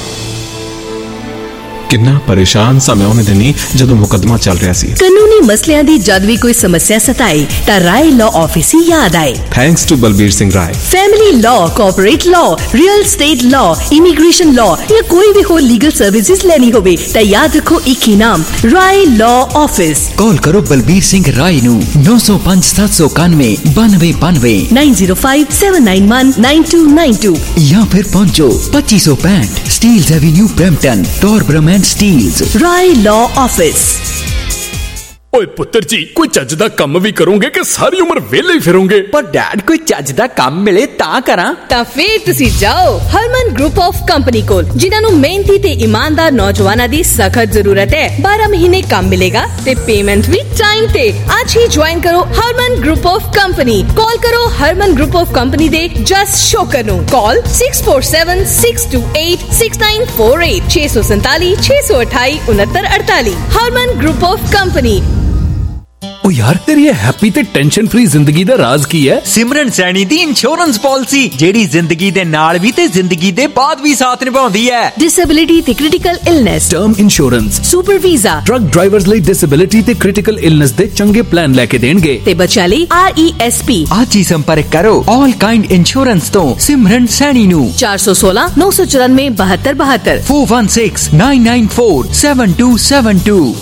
ਕਿੰਨਾ ਪਰੇਸ਼ਾਨ ਸਾਂ ਮੈਂ ਉਹਨੇ ਦਿਨੀ ਜਦੋਂ ਮੁਕੱਦਮਾ ਚੱਲ ਰਿਹਾ ਸੀ। ਕਾਨੂੰਨੀ ਮਸਲਿਆਂ ਦੀ ਜਦ ਵੀ ਕੋਈ ਸਮੱਸਿਆ ਸਤਾਏ ਤਾਂ ਰਾਏ ਲਾਅ ਆਫਿਸ ਹੀ ਯਾਦ ਆਏ। Thanks to Balbir Singh Rai. Family law, corporate law, real estate law, immigration law ਜਾਂ ਕੋਈ ਵੀ ਹੋਰ ਲੀਗਲ ਸਰਵਿਸਿਜ਼ ਲੈਣੀ ਹੋਵੇ ਤਾਂ ਯਾਦ ਰੱਖੋ ਇੱਕ ਹੀ ਨਾਮ, ਰਾਏ ਲਾਅ ਆਫਿਸ। ਕਾਲ ਕਰੋ ਬਲਬੀਰ ਸਿੰਘ ਰਾਏ ਨੂੰ ਨੌ ਸੌ ਪੰਜ ਸੱਤ ਸੌ ਇਕਾਨਵੇਂ ਬਾਨਵੇਂ ਬਾਨਵੇਂ nine zero five seven nine one nine two nine two ਜਾਂ ਫਿਰ ਪਹੁੰਚੋ ਪੱਚੀ ਸੌ ਪੈਂਹਠ Steeles Avenue Brampton, Torbram and Steeles. Rai law office. ਓਏ ਪੁੱਤਰ ਜੀ, ਕੋਈ ਚੱਜ ਦਾ ਕੰਮ ਵੀ ਕਰੋਗੇ ਕਿ ਸਾਰੀ ਉਮਰ ਵਿਹਲੇ ਹੀ ਫਿਰੋਗੇ? ਪਰ ਡੈਡ ਕੋਈ ਚੱਜ ਦਾ ਕੰਮ ਮਿਲੇ ਤਾਂ ਕਰਾਂ। ਤਾਂ ਫੇਰ ਤੁਸੀਂ ਜਾਓ ਹਰਮਨ ਗਰੁੱਪ ਆਫ ਕੰਪਨੀ ਕੋਲ, ਜਿਨ੍ਹਾਂ ਨੂੰ ਮਿਹਨਤੀ ਤੇ ਇਮਾਨਦਾਰ ਨੌਜਵਾਨਾਂ ਦੀ ਸਖਤ ਜ਼ਰੂਰਤ ਹੈ। ਬਾਰਾਂ ਮਹੀਨੇ ਕੰਮ ਮਿਲੇਗਾ ਤੇ ਪੇਮੈਂਟ ਵੀ ਟਾਈਮ ਤੇ। ਅੱਜ ਹੀ ਜੁਆਇਨ ਕਰੋ Harman group of company. Call ਕਰੋ ਹਰਮਨ ਗਰੁੱਪ ਆਫ ਕੰਪਨੀ ਦੇ ਜਸ ਸ਼ੋਕਰ ਨੂੰ। Call six four seven six two eight six nine four eight ਛੇ ਸੌ ਸੰਤਾਲੀ ਛੇ ਸੌ ਅਠਾਈ ਉਨੱਤਰ ਅੜਤਾਲੀ। Harman group of company. ਓ ਯਾਰ, ਤੇਰੀ ਇਹ ਹੈਪੀ ਤੇ ਟੈਨਸ਼ਨ ਫ੍ਰੀ ਜ਼ਿੰਦਗੀ ਦਾ ਰਾਜ਼ ਕੀ ਹੈ? ਸਿਮਰਨ ਸੈਣੀ ਦੀ ਇੰਸ਼ੋਰੈਂਸ ਪਾਲਿਸੀ, ਜਿਹੜੀ ਜ਼ਿੰਦਗੀ ਦੇ ਨਾਲ ਵੀ ਤੇ ਜ਼ਿੰਦਗੀ ਦੇ ਬਾਅਦ ਵੀ ਸਾਥ ਨਿਭਾਉਂਦੀ ਹੈ। ਡਿਸੇਬਿਲਿਟੀ ਤੇ critical illness, term insurance, super visa, truck drivers ਲਈ ਡਿਸੇਬਿਲਿਟੀ ਤੇ ਕ੍ਰਿਟੀਕਲ ਇਲਨੈਸ ਦੇ ਚੰਗੇ ਪਲਾਨ ਲੈ ਕੇ ਦੇਣਗੇ। ਤੇ ਬੱਚਿਆਂ ਲਈ ਆਰ ਈ ਐਸ ਪੀ। ਅੱਜ ਹੀ ਸੰਪਰਕ ਕਰੋ ਆਲ ਕਾਈਂਡ ਇੰਸ਼ੋਰੈਂਸ ਤੋਂ ਸਿਮਰਨ ਸੈਣੀ ਨੂੰ ਚਾਰ ਸੌ ਸੋਲਾਂ ਨੌ ਸੌ ਚੁਰਾਨਵੇਂ ਬਹੱਤਰ ਬਹੱਤਰ four one six nine nine four seven two seven two.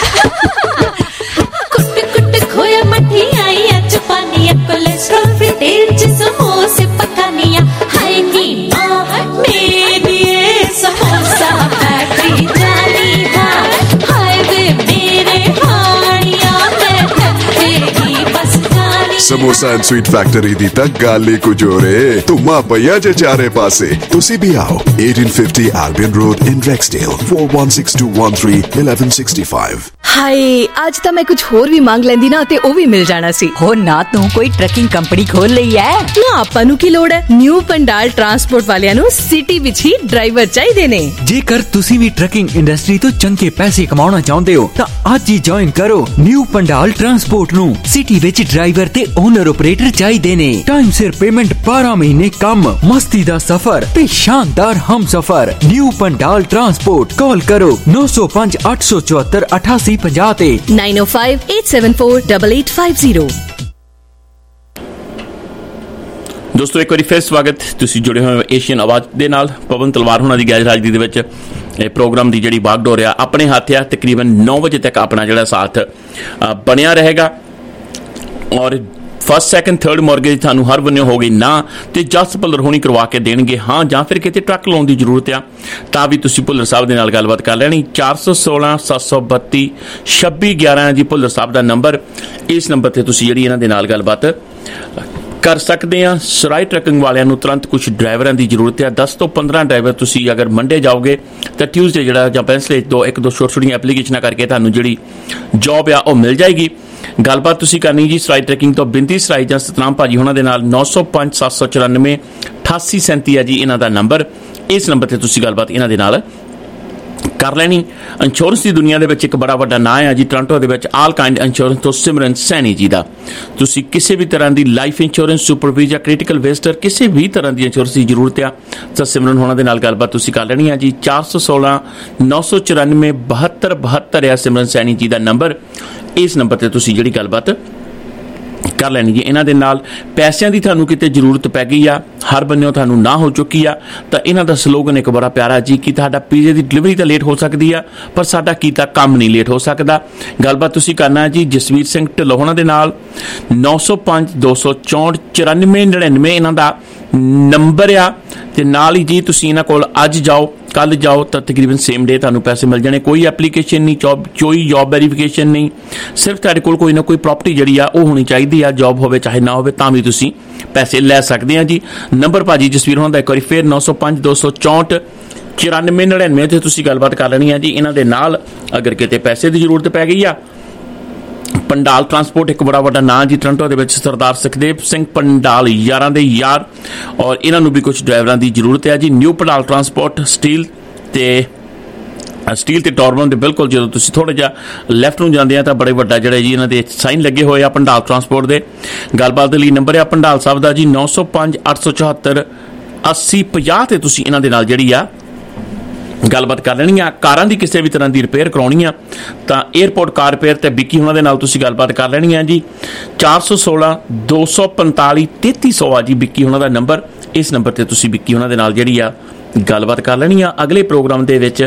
खोया मठियाइयां चपानियां कोलेस्ट्रॉल फ्री तेल च समोसे पकानियां हाय नी मां मेरी ये समोसा फैक्ट्री जानी हां हाय वे मेरे हानियां मैं तेरी बस जानी। ਸਮੋਸਾ ਐਂਡ ਸਵੀਟ ਫੈਕਟਰੀ ਦੀ ਤਾਂ ਗੱਲ ਹੀ ਕੁਝ ਹੋ ਰੇ। ਧੁੰਮਾ ਪਈਆ ਜੇ ਚਾਰੇ ਪਾਸੇ। ਤੁਸੀਂ ਵੀ ਆਓ eighteen fifty Albion Road in Rexdale four one six two one three eleven sixty-five। ਹਾਏ, ਅੱਜ ਤਾਂ ਮੈਂ ਕੁਝ ਹੋਰ ਵੀ ਮੰਗ ਲੈਂਦੀ ਨਾ ਤੇ ਉਹ ਵੀ ਮਿਲ ਜਾਣਾ ਸੀ। ਹੋ ਨਾ ਤੂੰ ਕੋਈ ਟਰੱਕਿੰਗ ਕੰਪਨੀ ਖੋਲ ਲਈ ਐ ਨਾ। ਆਪਾਂ ਨੂੰ ਕੀ ਲੋੜ ਹੈ? ਨਿਊ ਪੰਡਾਲ ਟਰਾਂਸਪੋਰਟ ਵਾਲਿਆਂ ਨੂੰ ਸਿਟੀ ਵਿੱਚ ਹੀ ਡਰਾਈਵਰ ਚਾਹੀਦੇ ਨੇ। ਜੇਕਰ ਤੁਸੀਂ ਵੀ ਟਰੱਕਿੰਗ ਇੰਡਸਟਰੀ ਤੋਂ ਚੰਗੇ ਪੈਸੇ ਕਮਾਉਣਾ ਚਾਹੁੰਦੇ ਹੋ ਤਾਂ ਅੱਜ ਹੀ ਜੁਆਇਨ ਕਰੋ ਨਿਊ ਪੰਡਾਲ ਟਰਾਂਸਪੋਰਟ ਨੂੰ। ਸਿਟੀ ਵਿੱਚ ਡਰਾਈਵਰ ਤੇ ਓਨਰ ਆਪਰੇਟਰ ਚਾਹੀਦੇ ਨੇ। ਟਾਈਮ ਸਿਰ ਪੇਮੈਂਟ, ਬਾਰਾਂ ਮਹੀਨੇ ਕੰਮ, ਮਸਤੀ ਦਾ ਸਫ਼ਰ ਤੇ ਸ਼ਾਨਦਾਰ ਹਮਸਫ਼ਰ। New Pandal transport. ਕਾਲ ਕਰੋ ਨੌ ਸੌ ਪੰਜ ਅੱਠ ਸੌ ਚੁਹੱਤਰ ਅਠਾਸੀ ਪੰਜਾਹ ਤੇ ਨਾਈਨ ਓ five eight seven four eight eight five zero. ਦੋਸਤੋ, ਇੱਕ ਵਾਰੀ ਫਿਰ ਸਵਾਗਤ। ਤੁਸੀਂ ਜੁੜੇ ਹੋਏ ਏਸ਼ੀਅਨ ਆਵਾਜ਼ ਦੇ ਨਾਲ। ਪਵਨ ਤਲਵਾਰ ਹੋਣਾ ਦੀ ਗੈਰ ਹਾਜ਼ਰੀ ਦੇ ਵਿੱਚ ਇਹ ਪ੍ਰੋਗਰਾਮ ਦੀ ਜਿਹੜੀ ਬਾਗਡੋਰ ਆ ਆਪਣੇ ਹੱਥ ਆ। ਤਕਰੀਬਨ ਨੌ ਵਜੇ ਤੱਕ ਆਪਣਾ ਜਿਹੜਾ ਸਾਥ ਬਣਿਆ ਰਹੇਗਾ। ਔਰ ਫਸਟ ਸੈਕਿੰਡ ਥਰਡ ਮੌਰਗੇਜ ਤੁਹਾਨੂੰ ਹਰ ਬੰਨੇ ਹੋ ਗਈ ਨਾ ਤੇ ਜਸ ਭੁੱਲਰ ਹੋਣੀ ਕਰਵਾ ਕੇ ਦੇਣਗੇ ਹਾਂ, ਜਾਂ ਫਿਰ ਕਿਤੇ ਟਰੱਕ ਲਾਉਣ ਦੀ ਜ਼ਰੂਰਤ ਆ ਤਾਂ ਵੀ ਤੁਸੀਂ ਭੁੱਲਰ ਸਾਹਿਬ ਦੇ ਨਾਲ ਗੱਲਬਾਤ ਕਰ ਲੈਣੀ। ਚਾਰ ਸੌ ਸੋਲਾਂ ਸੱਤ ਸੌ ਬੱਤੀ ਛੱਬੀ ਗਿਆਰਾਂ ਜੀ ਭੁੱਲਰ ਸਾਹਿਬ ਦਾ ਨੰਬਰ। ਇਸ ਨੰਬਰ ਤੇ ਤੁਸੀਂ ਜਿਹੜੀ ਇਹਨਾਂ ਦੇ ਨਾਲ ਗੱਲਬਾਤ ਕਰ ਸਕਦੇ ਆ। ਸਰਾਏ ਟਰੱਕਿੰਗ ਵਾਲਿਆਂ ਨੂੰ ਤੁਰੰਤ ਕੁਝ ਡਰਾਈਵਰਾਂ ਦੀ ਜ਼ਰੂਰਤ ਹੈ। ਦਸ ਤੋਂ ਪੰਦਰਾਂ ਡਰਾਈਵਰ ਤੁਸੀਂ ਅਗਰ ਮੰਡੇ ਜਾਓਗੇ ਤਾਂ ਟਿਊਜ਼ਡੇ ਜਿਹੜਾ ਜਾਂ ਵੈਨਸਡੇ ਦੋ ਇੱਕ ਦੋ ਛੋਟੀ ਛੋਟੀਆਂ ਐਪਲੀਕੇਸ਼ਨਾਂ ਕਰਕੇ ਤੁਹਾਨੂੰ ਜਿਹੜੀ ਜੋਬ ਆ ਉਹ ਮਿਲ ਜਾਏਗੀ। ਗੱਲਬਾਤ ਤੁਸੀਂ ਕਰਨੀ ਜੀ ਸਰਾਈ ਟਰੈਕਿੰਗ ਤੋਂ ਬਿੰਦੀ ਸਰਾਈ ਜਾਂ ਸਤਨਾਮ ਭਾਜੀ ਉਹਨਾਂ ਦੇ ਨਾਲ। ਨੌ ਸੌ ਪੰਜ ਸੱਤ ਸੌ ਚੁਰਾਨਵੇਂ ਅਠਾਸੀ ਸੈਂਤੀ ਹੈ ਜੀ ਇਹਨਾਂ ਦਾ ਨੰਬਰ। ਇਸ ਨੰਬਰ ਤੇ ਤੁਸੀਂ ਗੱਲਬਾਤ ਇਹਨਾਂ ਦੇ ਨਾਲ ਕਰ ਲੈਣੀ। ਇੰਸ਼ੋਰੈਂਸ ਦੀ ਦੁਨੀਆ ਦੇ ਵਿੱਚ ਇੱਕ ਬੜਾ ਵੱਡਾ ਨਾਂ ਹੈ ਜੀ ਟੋਰਾਂਟੋ ਦੇ ਵਿੱਚ ਆਲ ਕਾइंड ਇੰਸ਼ੋਰੈਂਸ ਤੋਂ ਸਿਮਰਨ ਸੈਣੀ ਜੀ ਦਾ। ਤੁਸੀਂ ਕਿਸੇ ਵੀ ਤਰ੍ਹਾਂ ਦੀ ਲਾਈਫ ਇੰਸ਼ੋਰੈਂਸ, ਸੁਪਰਵੀਜ਼ ਜਾਂ ਕ੍ਰਿਟੀਕਲ ਵਿਜ਼ਟਰ ਕਿਸੇ ਵੀ ਤਰ੍ਹਾਂ ਦੀ ਇੰਸ਼ੋਰੈਂਸ ਦੀ ਜ਼ਰੂਰਤ ਆ ਤਾਂ ਸਿਮਰਨ ਹੋਣਾ ਦੇ ਨਾਲ ਗੱਲਬਾਤ ਤੁਸੀਂ ਕਰ ਲੈਣੀ ਹੈ ਜੀ। ਚਾਰ ਸੌ ਸੋਲਾਂ ਨੌ ਸੌ ਚੁਰਾਨਵੇਂ ਬਹੱਤਰ ਬਹੱਤਰ ਆ ਸਿਮਰਨ ਸੈਣੀ ਜੀ ਦਾ ਨੰਬਰ। ਇਸ ਨੰਬਰ ਤੇ ਤੁਸੀਂ ਜਿਹੜੀ ਗੱਲਬਾਤ ਕਰ ਲੈਣੀ ਜੀ। ਇਹਨਾਂ ਦੇ ਨਾਲ ਪੈਸਿਆਂ ਦੀ ਤੁਹਾਨੂੰ ਕਿਤੇ ਜ਼ਰੂਰਤ ਪੈ ਗਈ ਆ, ਹਰ ਬੰਨਿਓ ਤੁਹਾਨੂੰ ਨਾ ਹੋ ਚੁੱਕੀ ਆ, ਤਾਂ ਇਹਨਾਂ ਦਾ ਸਲੋਗਨ ਇੱਕ ਬੜਾ ਪਿਆਰਾ ਜੀ ਕਿ ਤੁਹਾਡਾ ਪੀਜ਼ੇ ਦੀ ਡਿਲੀਵਰੀ ਤਾਂ ਲੇਟ ਹੋ ਸਕਦੀ ਆ ਪਰ ਸਾਡਾ ਕੀਤਾ ਕੰਮ ਨਹੀਂ ਲੇਟ ਹੋ ਸਕਦਾ। ਗੱਲਬਾਤ ਤੁਸੀਂ ਕਰਨਾ ਜੀ ਜਸਵੀਰ ਸਿੰਘ ਢਿੱਲੋਂ ਹੋਣਾ ਦੇ ਨਾਲ। ਨੌ ਸੌ ਪੰਜ ਦੋ ਸੌ ਚੌਂਹਠ ਚੁਰਾਨਵੇਂ ਨੜਿਨਵੇਂ ਇਹਨਾਂ ਦਾ ਨੰਬਰ ਆ। ਤੇ ਨਾਲ ਹੀ ਜੀ ਤੁਸੀਂ ਇਹਨਾਂ ਕੋਲ ਅੱਜ ਜਾਓ ਕੱਲ ਜਾਓ ਤਾਂ ਤਕਰੀਬਨ ਸੇਮ ਡੇ ਤੁਹਾਨੂੰ ਪੈਸੇ ਮਿਲ ਜਾਣੇ। ਕੋਈ ਐਪਲੀਕੇਸ਼ਨ ਨਹੀਂ, ਜੋਬ ਕੋਈ ਜੋਬ ਵੈਰੀਫਿਕੇਸ਼ਨ ਨਹੀਂ, ਸਿਰਫ ਤੁਹਾਡੇ ਕੋਲ ਕੋਈ ਨਾ ਕੋਈ ਪ੍ਰਾਪਰਟੀ ਜਿਹੜੀ ਆ ਉਹ ਹੋਣੀ ਚਾਹੀਦੀ ਆ। ਜੋਬ ਹੋਵੇ ਚਾਹੇ ਨਾ ਹੋਵੇ ਤਾਂ ਵੀ ਤੁਸੀਂ ਪੈਸੇ ਲੈ ਸਕਦੇ ਆ ਜੀ। ਨੰਬਰ ਭਾਜੀ ਜਸਵੀਰ ਹੋਣਾ ਦਾ ਇੱਕ ਵਾਰੀ ਫਿਰ ਨੌ ਸੌ ਪੰਜ ਦੋ ਸੌ ਚੌਂਹਠ ਚੁਰਾਨਵੇਂ ਨੜਿਨਵੇਂ ਤੇ ਤੁਸੀਂ ਗੱਲਬਾਤ ਕਰ ਲੈਣੀ ਆ ਜੀ ਇਹਨਾਂ ਦੇ ਨਾਲ। ਅਗਰ ਕਿਤੇ ਪੈਸੇ ਦੀ ਜ਼ਰੂਰਤ ਪੈ ਗਈ ਆ, ਪੰਡਾਲ ਟਰਾਂਸਪੋਰਟ ਇੱਕ ਬੜਾ ਵੱਡਾ ਨਾਂ ਜੀ ਟੋਰਾਂਟੋ ਦੇ ਵਿੱਚ, ਸਰਦਾਰ ਸੁਖਦੇਵ ਸਿੰਘ ਪੰਡਾਲ ਯਾਰਾਂ ਦੇ ਯਾਰ, ਔਰ ਇਹਨਾਂ ਨੂੰ ਵੀ ਕੁਝ ਡਰਾਈਵਰਾਂ ਦੀ ਜ਼ਰੂਰਤ ਹੈ ਜੀ। ਨਿਊ ਪੰਡਾਲ ਟਰਾਂਸਪੋਰਟ ਸਟੀਲ ਤੇ ਸਟੀਲ ਤੇ ਟੋਰਬਨ ਦੇ ਬਿਲਕੁਲ ਜਦੋਂ ਤੁਸੀਂ ਥੋੜਾ ਜਿਹਾ ਲੈਫਟ ਨੂੰ ਜਾਂਦੇ ਆ ਤਾਂ ਬੜੇ ਵੱਡਾ ਜਿਹੜਾ ਜੀ ਇਹਨਾਂ ਦੇ ਸਾਈਨ ਲੱਗੇ ਹੋਏ ਆ ਪੰਡਾਲ ਟਰਾਂਸਪੋਰਟ ਦੇ। ਗੱਲਬਾਤ ਦੇ ਲਈ ਨੰਬਰ ਆ ਪੰਡਾਲ ਸਾਹਿਬ ਦਾ ਜੀ ਨੌ ਸੌ ਪੰਜ ਅੱਠ ਸੌ ਚੁਹੱਤਰ ਅੱਸੀ ਪੰਜਾਹ ਤੇ ਤੁਸੀਂ ਇਹਨਾਂ ਦੇ ਨਾਲ ਜਿਹੜੀ ਆ ਗੱਲਬਾਤ ਕਰ ਲੈਣੀ ਆ। ਕਾਰਾਂ ਦੀ ਕਿਸੇ ਵੀ ਤਰ੍ਹਾਂ ਦੀ ਰਿਪੇਅਰ ਕਰਾਉਣੀ ਆ ਤਾਂ 에ਅਰਪੋਰਟ ਕਾਰ ਰਿਪੇਅਰ ਤੇ ਵਿੱਕੀ ਉਹਨਾਂ ਦੇ ਨਾਲ ਤੁਸੀਂ ਗੱਲਬਾਤ ਕਰ ਲੈਣੀ ਆ ਜੀ। ਚਾਰ ਸੌ ਸੋਲਾਂ ਦੋ ਸੌ ਪੰਤਾਲੀ ਤੇਤੀ ਸੌ ਆ ਜੀ ਵਿੱਕੀ ਉਹਨਾਂ ਦਾ ਨੰਬਰ। ਇਸ ਨੰਬਰ ਤੇ ਤੁਸੀਂ ਵਿੱਕੀ ਉਹਨਾਂ ਦੇ ਨਾਲ ਜਿਹੜੀ ਆ ਗੱਲਬਾਤ ਕਰ ਲੈਣੀ ਆ। ਅਗਲੇ ਪ੍ਰੋਗਰਾਮ ਦੇ ਵਿੱਚ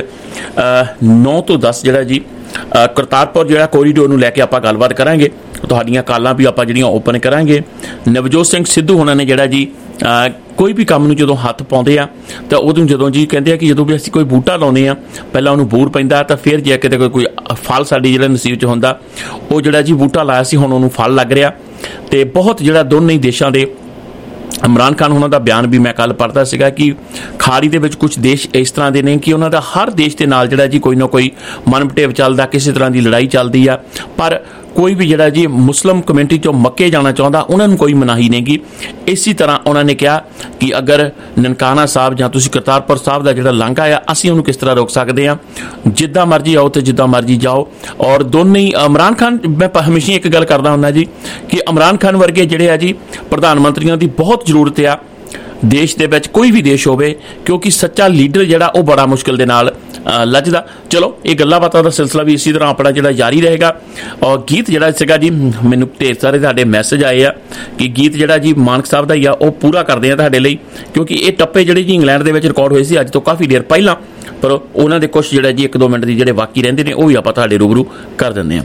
ਨੌ ਤੋਂ ਦਸ ਜਿਹੜਾ ਜੀ ਕਰਤਾਰਪੁਰ ਜਿਹੜਾ ਕੋਰੀਡੋਰ ਨੂੰ ਲੈ ਕੇ ਆਪਾਂ ਗੱਲਬਾਤ ਕਰਾਂਗੇ। ਤੁਹਾਡੀਆਂ ਕਾਲਾਂ ਵੀ ਆਪਾਂ ਜਿਹੜੀਆਂ ਓਪਨ ਕਰਾਂਗੇ। ਨਵਜੋਤ ਸਿੰਘ ਸਿੱਧੂ ਉਹਨਾਂ ਨੇ ਜਿਹੜਾ ਜੀ ਕੋਈ ਵੀ ਕੰਮ ਨੂੰ ਜਦੋਂ ਹੱਥ ਪਾਉਂਦੇ ਆ ਤਾਂ ਉਦੋਂ ਜਦੋਂ ਜੀ ਕਹਿੰਦੇ ਆ ਕਿ ਜਦੋਂ ਵੀ ਅਸੀਂ ਕੋਈ ਬੂਟਾ ਲਾਉਂਦੇ ਆ ਪਹਿਲਾਂ ਉਹਨੂੰ ਬੂਰ ਪੈਂਦਾ ਤਾਂ ਫਿਰ ਜੇ ਕਿਤੇ ਕੋਈ ਕੋਈ ਫਲ ਸਾਡੀ ਜਿਹੜਾ ਨਸੀਬ 'ਚ ਹੁੰਦਾ, ਉਹ ਜਿਹੜਾ ਜੀ ਬੂਟਾ ਲਾਇਆ ਸੀ ਹੁਣ ਉਹਨੂੰ ਫਲ ਲੱਗ ਰਿਹਾ। ਤੇ ਬਹੁਤ ਜਿਹੜਾ ਦੋਨੇ ਹੀ ਦੇਸ਼ਾਂ ਦੇ ਇਮਰਾਨ ਖਾਨ ਉਹਨਾਂ ਦਾ ਬਿਆਨ ਵੀ ਮੈਂ ਕੱਲ ਪੜ੍ਹਦਾ ਸੀਗਾ ਕਿ ਖਾੜੀ ਦੇ ਵਿੱਚ ਕੁਝ ਦੇਸ਼ ਇਸ ਤਰ੍ਹਾਂ ਦੇ ਨੇ ਕਿ ਉਹਨਾਂ ਦਾ ਹਰ ਦੇਸ਼ ਦੇ ਨਾਲ ਜਿਹੜਾ ਜੀ ਕੋਈ ਨਾ ਕੋਈ ਮਨਮਟੇਵ ਚੱਲਦਾ, ਕਿਸੇ ਤਰ੍ਹਾਂ ਦੀ ਲੜਾਈ ਚੱਲਦੀ ਆ, ਪਰ ਕੋਈ ਵੀ ਜਿਹੜਾ ਜੀ ਮੁਸਲਿਮ ਕਮਿਊਨਿਟੀ 'ਚੋਂ ਮੱਕੇ ਜਾਣਾ ਚਾਹੁੰਦਾ ਉਹਨਾਂ ਨੂੰ ਕੋਈ ਮਨਾਹੀ ਨਹੀਂ ਗੀ। ਇਸੇ ਤਰ੍ਹਾਂ ਉਹਨਾਂ ਨੇ ਕਿਹਾ ਕਿ ਅਗਰ ਨਨਕਾਣਾ ਸਾਹਿਬ ਜਾਂ ਤੁਸੀਂ ਕਰਤਾਰਪੁਰ ਸਾਹਿਬ ਦਾ ਜਿਹੜਾ ਲਾਂਘਾ ਆ ਅਸੀਂ ਉਹਨੂੰ ਕਿਸ ਤਰ੍ਹਾਂ ਰੋਕ ਸਕਦੇ ਹਾਂ। ਜਿੱਦਾਂ ਮਰਜ਼ੀ ਆਓ ਤੇ ਜਿੱਦਾਂ ਮਰਜ਼ੀ ਜਾਓ। ਔਰ ਦੋਨੇ ਹੀ ਇਮਰਾਨ ਖਾਨ, ਮੈਂ ਹਮੇਸ਼ਾ ਇੱਕ ਗੱਲ ਕਰਦਾ ਹੁੰਦਾ ਜੀ ਕਿ ਇਮਰਾਨ ਖਾਨ ਵਰਗੇ ਜਿਹੜੇ ਆ ਜੀ ਪ੍ਰਧਾਨ ਮੰਤਰੀਆਂ ਦੀ ਬਹੁਤ ਜ਼ਰੂਰਤ ਆ ਦੇਸ਼ ਦੇ ਵਿੱਚ, ਕੋਈ ਵੀ ਦੇਸ਼ ਹੋਵੇ, ਕਿਉਂਕਿ ਸੱਚਾ ਲੀਡਰ ਜਿਹੜਾ ਉਹ ਬੜਾ ਮੁਸ਼ਕਿਲ ਦੇ ਨਾਲ ਲੱਜਦਾ। ਚਲੋ ਇਹ ਗੱਲਾਂ ਬਾਤਾਂ ਦਾ ਸਿਲਸਿਲਾ ਵੀ ਇਸੇ ਤਰ੍ਹਾਂ ਆਪਣਾ ਜਿਹੜਾ ਜਾਰੀ ਰਹੇਗਾ। ਔਰ ਗੀਤ ਜਿਹੜਾ ਸੀਗਾ ਜੀ ਮੈਨੂੰ ਢੇਰ ਸਾਰੇ ਤੁਹਾਡੇ ਮੈਸੇਜ ਆਏ ਆ ਕਿ ਗੀਤ ਜਿਹੜਾ ਜੀ ਮਾਨਕ ਸਾਹਿਬ ਦਾ ਹੀ ਆ ਉਹ ਪੂਰਾ ਕਰਦੇ ਆ ਤੁਹਾਡੇ ਲਈ, ਕਿਉਂਕਿ ਇਹ ਟੱਪੇ ਜਿਹੜੇ ਜੀ ਇੰਗਲੈਂਡ ਦੇ ਵਿੱਚ ਰਿਕਾਰਡ ਹੋਏ ਸੀ ਅੱਜ ਤੋਂ ਕਾਫੀ ਦੇਰ ਪਹਿਲਾਂ, ਪਰ ਉਹਨਾਂ ਦੇ ਕੁਝ ਜਿਹੜਾ ਜੀ ਇੱਕ ਦੋ ਮਿੰਟ ਦੀ ਜਿਹੜੇ ਬਾਕੀ ਰਹਿੰਦੇ ਨੇ ਉਹ ਵੀ ਆਪਾਂ ਤੁਹਾਡੇ ਰੂਬਰੂ ਕਰ ਦਿੰਦੇ ਹਾਂ।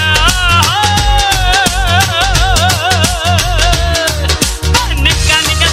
ਨਿੱਕਾ ਨਿੱਕਾ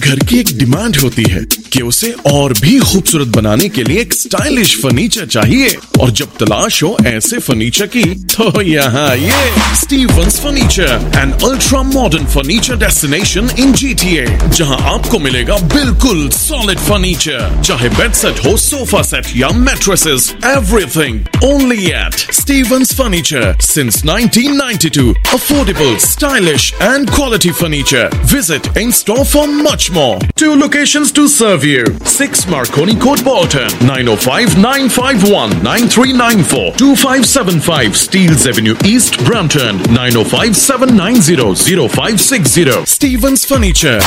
घर की एक डिमांड होती है कि उसे और भी खूबसूरत बनाने के लिए एक स्टाइलिश फर्नीचर चाहिए, और जब तलाश हो ऐसे फर्नीचर की तो यहाँ ये Stevens furniture, an ultra modern furniture destination in GTA, जहाँ आपको मिलेगा बिल्कुल सॉलिड फर्नीचर, चाहे बेड सेट हो, सोफा सेट या mattresses, everything only at Stevens furniture since nineteen ninety two. Affordable, stylish and quality furniture. Visit in store for much more. Two locations to serve you. six Marconi Court, Bolton. nine oh five, nine five one, nine three nine four. two five seven five Steeles Avenue East, Brampton. nine oh five, seven nine zero, zero five six zero. Stevens Furniture.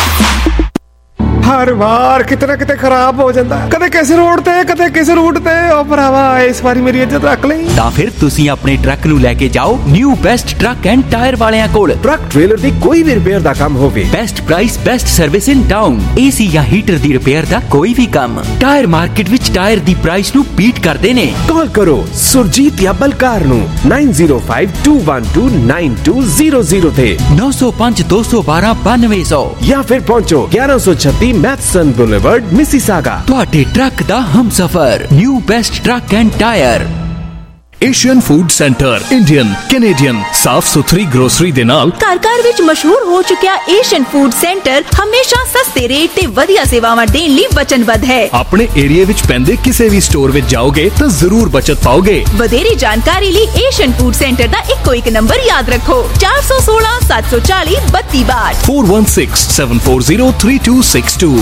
हर बार कितना किते खराब हो ਜਾਂਦਾ ਕਦੇ ਕਿਸੇ road ਤੇ ਕਦੇ ਕਿਸੇ ਰੂਟ ਤੇ ਉਹ ਭਰਾਵਾ ਇਸ ਵਾਰੀ ਮੇਰੀ ਇੱਜ਼ਤ ਰੱਖ ਲਈ ਤਾਂ ਫਿਰ ਤੁਸੀਂ ਆਪਣੇ ਟਰੱਕ ਨੂੰ ਲੈ ਕੇ ਜਾਓ new best truck and tyre ਵਾਲਿਆਂ ਕੋਲ ਟਰੱਕ ਟ੍ਰੇਲਰ ਦੀ ਕੋਈ ਵੀ ਰਿਪੇਅਰ ਦਾ ਕੰਮ ਹੋਵੇ best price best service in town AC ਜਾਂ ਹੀਟਰ ਦੀ ਰਿਪੇਅਰ ਦਾ ਕੋਈ ਵੀ ਕੰਮ ਟਾਇਰ ਮਾਰਕੀਟ ਵਿੱਚ ਟਾਇਰ ਦੀ ਪ੍ਰਾਈਸ ਨੂੰ ਬੀਟ ਕਰਦੇ ਨੇ ਕਾਲ ਕਰੋ ਸੁਰਜੀਤ ਜਾਂ ਬਲਕਾਰ ਨੂੰ nine oh five, two one two, nine two zero zero ਤੇ nine oh five, two one two, nine two zero zero ਜਾਂ ਫਿਰ ਪਹੁੰਚੋ eleven thirty Matheson Boulevard, Mississauga. ਤੁਹਾਡੇ ਟਰੱਕ ਦਾ ਹਮਸਫਰ new best truck and tyre Asian food centre Indian Canadian ਸਾਫ ਸੁਥਰੀ grocery ਦੇ ਨਾਲ ਘਰ ਘਰ ਵਿੱਚ ਮਸ਼ਹੂਰ ਹੋ ਚੁੱਕਿਆ ਏਸ਼ੀਅਨ ਫੂਡ ਸੈਂਟਰ ਹਮੇਸ਼ਾ ਸਸਤੇ ਰੇਟ ਤੇ ਵਧੀਆ ਸੇਵਾਵਾਂ ਦੇਣ ਲਈ ਵਚਨਬੱਧ ਹੈ। ਆਪਣੇ ਏਰੀਆ ਵਿੱਚ ਪੈਂਦੇ ਕਿਸੇ ਵੀ ਸਟੋਰ ਵਿੱਚ ਜਾਓਗੇ ਤਾਂ ਜ਼ਰੂਰ ਬਚਤ ਪਾਓਗੇ। ਵਧੇਰੀ ਜਾਣਕਾਰੀ ਲਈ ਏਸ਼ੀਅਨ ਫੂਡ ਸੈਂਟਰ ਦਾ ਇੱਕੋ ਇੱਕ ਨੰਬਰ ਯਾਦ ਰੱਖੋ ਚਾਰ one six, seven four zero, two two two eight four one six, seven four zero, three two six two।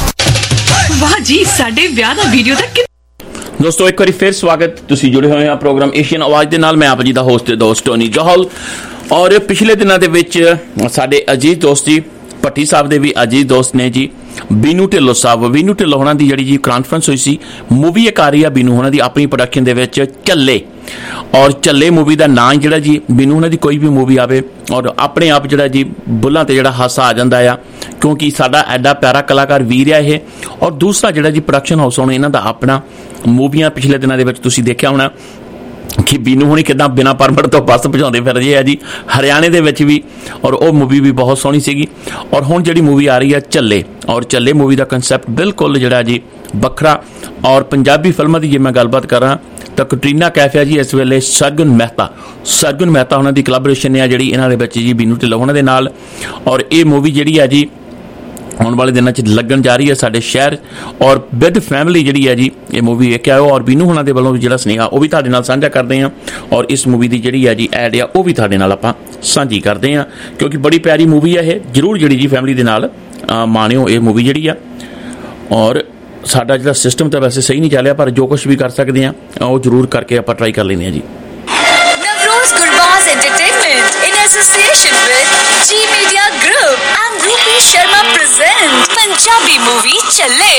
ਵਾਹ ਜੀ ਸਾਡੇ ਵਿਆਹ ਦਾ ਵੀਡੀਓ ਤਾਂ ਦੋਸਤੋ ਇੱਕ ਵਾਰੀ ਫਿਰ ਸਵਾਗਤ ਤੁਸੀਂ ਜੁੜੇ ਹੋਏ ਆ ਪ੍ਰੋਗਰਾਮ ਏਸ਼ੀਅਨ ਆਵਾਜ਼ ਦੇ ਨਾਲ ਮੈਂ ਆਪ ਜੀ ਦਾ ਹੋਸਟ ਤੇ ਦੋਸਤ ਟੋਨੀ ਜੋਹਲ ਔਰ ਪਿਛਲੇ ਦਿਨਾਂ ਦੇ ਵਿੱਚ ਸਾਡੇ ਅਜੀਤ ਦੋਸਤ ਜੀ ਭੱਟੀ ਸਾਹਿਬ ਦੇ ਵੀ ਅਜੀਤ ਦੋਸਤ ਨੇ ਜੀ ਬੀਨੂ ਢਿੱਲੋਂ ਸਾਹਿਬ ਬੀਨੂ ਢਿੱਲੋਂ ਹੋਣਾ ਦੀ ਜਿਹੜੀ ਜੀ ਕਾਨਫਰੰਸ ਹੋਈ ਸੀ ਮੂਵੀ ਇੱਕ ਆ ਰਹੀ ਆ ਬੀਨੂ ਹੋਣਾ ਦੀ ਆਪਣੀ ਪ੍ਰੋਡਕਸ਼ਨ ਦੇ ਵਿੱਚ ਝੱਲੇ ਔਰ ਝੱਲੇ ਮੂਵੀ ਦਾ ਨਾਂ ਜਿਹੜਾ ਜੀ ਬੀਨੂ ਹੋਣਾ ਦੀ ਕੋਈ ਵੀ ਮੂਵੀ ਆਵੇ ਔਰ ਆਪਣੇ ਆਪ ਜਿਹੜਾ ਜੀ ਬੁੱਲਾਂ ਤੇ ਜਿਹੜਾ ਹਾਸਾ ਆ ਜਾਂਦਾ ਆ ਕਿਉਂਕਿ ਸਾਡਾ ਐਡਾ ਪਿਆਰਾ ਕਲਾਕਾਰ ਵੀਰ ਆ ਇਹ ਔਰ ਦੂਸਰਾ ਜਿਹੜਾ ਜੀ ਪ੍ਰੋਡਕਸ਼ਨ ਹਾਊਸ ਹੋਣਾ ਇਹਨਾਂ ਦਾ ਆਪਣਾ ਮੂਵੀਆਂ ਪਿਛਲੇ ਦਿਨਾਂ ਦੇ ਵਿੱਚ ਤੁਸੀਂ ਦੇਖਿਆ ਹੋਣਾ ਕਿ ਬੀਨੂ ਹੋਣੀ ਕਿੱਦਾਂ ਬਿਨਾਂ ਪਰਮਿਟ ਤੋਂ ਬੱਸ ਭਜਾਉਂਦੇ ਫਿਰ ਰਹੇ ਆ ਜੀ ਹਰਿਆਣੇ ਦੇ ਵਿੱਚ ਵੀ ਔਰ ਉਹ ਮੂਵੀ ਵੀ ਬਹੁਤ ਸੋਹਣੀ ਸੀਗੀ ਔਰ ਹੁਣ ਜਿਹੜੀ ਮੂਵੀ ਆ ਰਹੀ ਆ ਝੱਲੇ ਔਰ ਝੱਲੇ ਮੂਵੀ ਦਾ ਕਨਸੈਪਟ ਬਿਲਕੁਲ ਜਿਹੜਾ ਜੀ ਵੱਖਰਾ ਔਰ ਪੰਜਾਬੀ ਫਿਲਮਾਂ ਦੀ ਜੇ ਮੈਂ ਗੱਲਬਾਤ ਕਰਾਂ ਤਾਂ ਕੈਟਰੀਨਾ ਕੈਫ ਹੈ ਜੀ ਇਸ ਵੇਲੇ ਸਰਗੁਣ ਮਹਿਤਾ ਸਰਗੁਣ ਮਹਿਤਾ ਉਹਨਾਂ ਦੀ ਕੋਲੈਬੋਰੇਸ਼ਨ ਹੈ ਜਿਹੜੀ ਇਹਨਾਂ ਦੇ ਵਿੱਚ ਜੀ ਬੀਨੂ ਢਿੱਲੋਂ ਉਹਨਾਂ ਦੇ ਨਾਲ ਔਰ ਇਹ ਮੂਵੀ ਜਿਹੜੀ ਹੈ ਜੀ ਆਉਣ ਵਾਲੇ ਦਿਨਾਂ 'ਚ ਲੱਗਣ ਜਾ ਰਹੀ ਹੈ ਸਾਡੇ ਸ਼ਹਿਰ ਔਰ ਵਿਦ ਫੈਮਿਲੀ ਜਿਹੜੀ ਹੈ ਜੀ ਇਹ ਮੂਵੀ ਵੇਖ ਕੇ ਆਇਓ ਔਰ ਬੀਨੂ ਹੋਣਾ ਦੇ ਵੱਲੋਂ ਜਿਹੜਾ ਸੁਨੇਹਾ ਉਹ ਵੀ ਤੁਹਾਡੇ ਨਾਲ ਸਾਂਝਾ ਕਰਦੇ ਹਾਂ ਔਰ ਇਸ ਮੂਵੀ ਦੀ ਜਿਹੜੀ ਹੈ ਜੀ ਐਡ ਆ ਉਹ ਵੀ ਤੁਹਾਡੇ ਨਾਲ ਆਪਾਂ ਸਾਂਝੀ ਕਰਦੇ ਹਾਂ ਕਿਉਂਕਿ ਬੜੀ ਪਿਆਰੀ ਮੂਵੀ ਹੈ ਇਹ ਜ਼ਰੂਰ ਜਿਹੜੀ ਜੀ ਫੈਮਿਲੀ ਦੇ ਨਾਲ ਮਾਣਿਓ ਇਹ ਮੂਵੀ ਜਿਹੜੀ ਆ ਔਰ ਸਾਡਾ ਜਿਹੜਾ ਸਿਸਟਮ ਤਾਂ ਵੈਸੇ ਸਹੀ ਨਹੀਂ ਚੱਲਿਆ ਪਰ ਜੋ ਕੁਝ ਵੀ ਕਰ ਸਕਦੇ ਹਾਂ ਉਹ ਜ਼ਰੂਰ ਕਰਕੇ ਆਪਾਂ ਟਰਾਈ ਕਰ ਲੈਂਦੇ ਹਾਂ ਜੀ Navroz Gurbaz Entertainment in association with G Media Group and Rupi Sharma present Punjabi movie Challe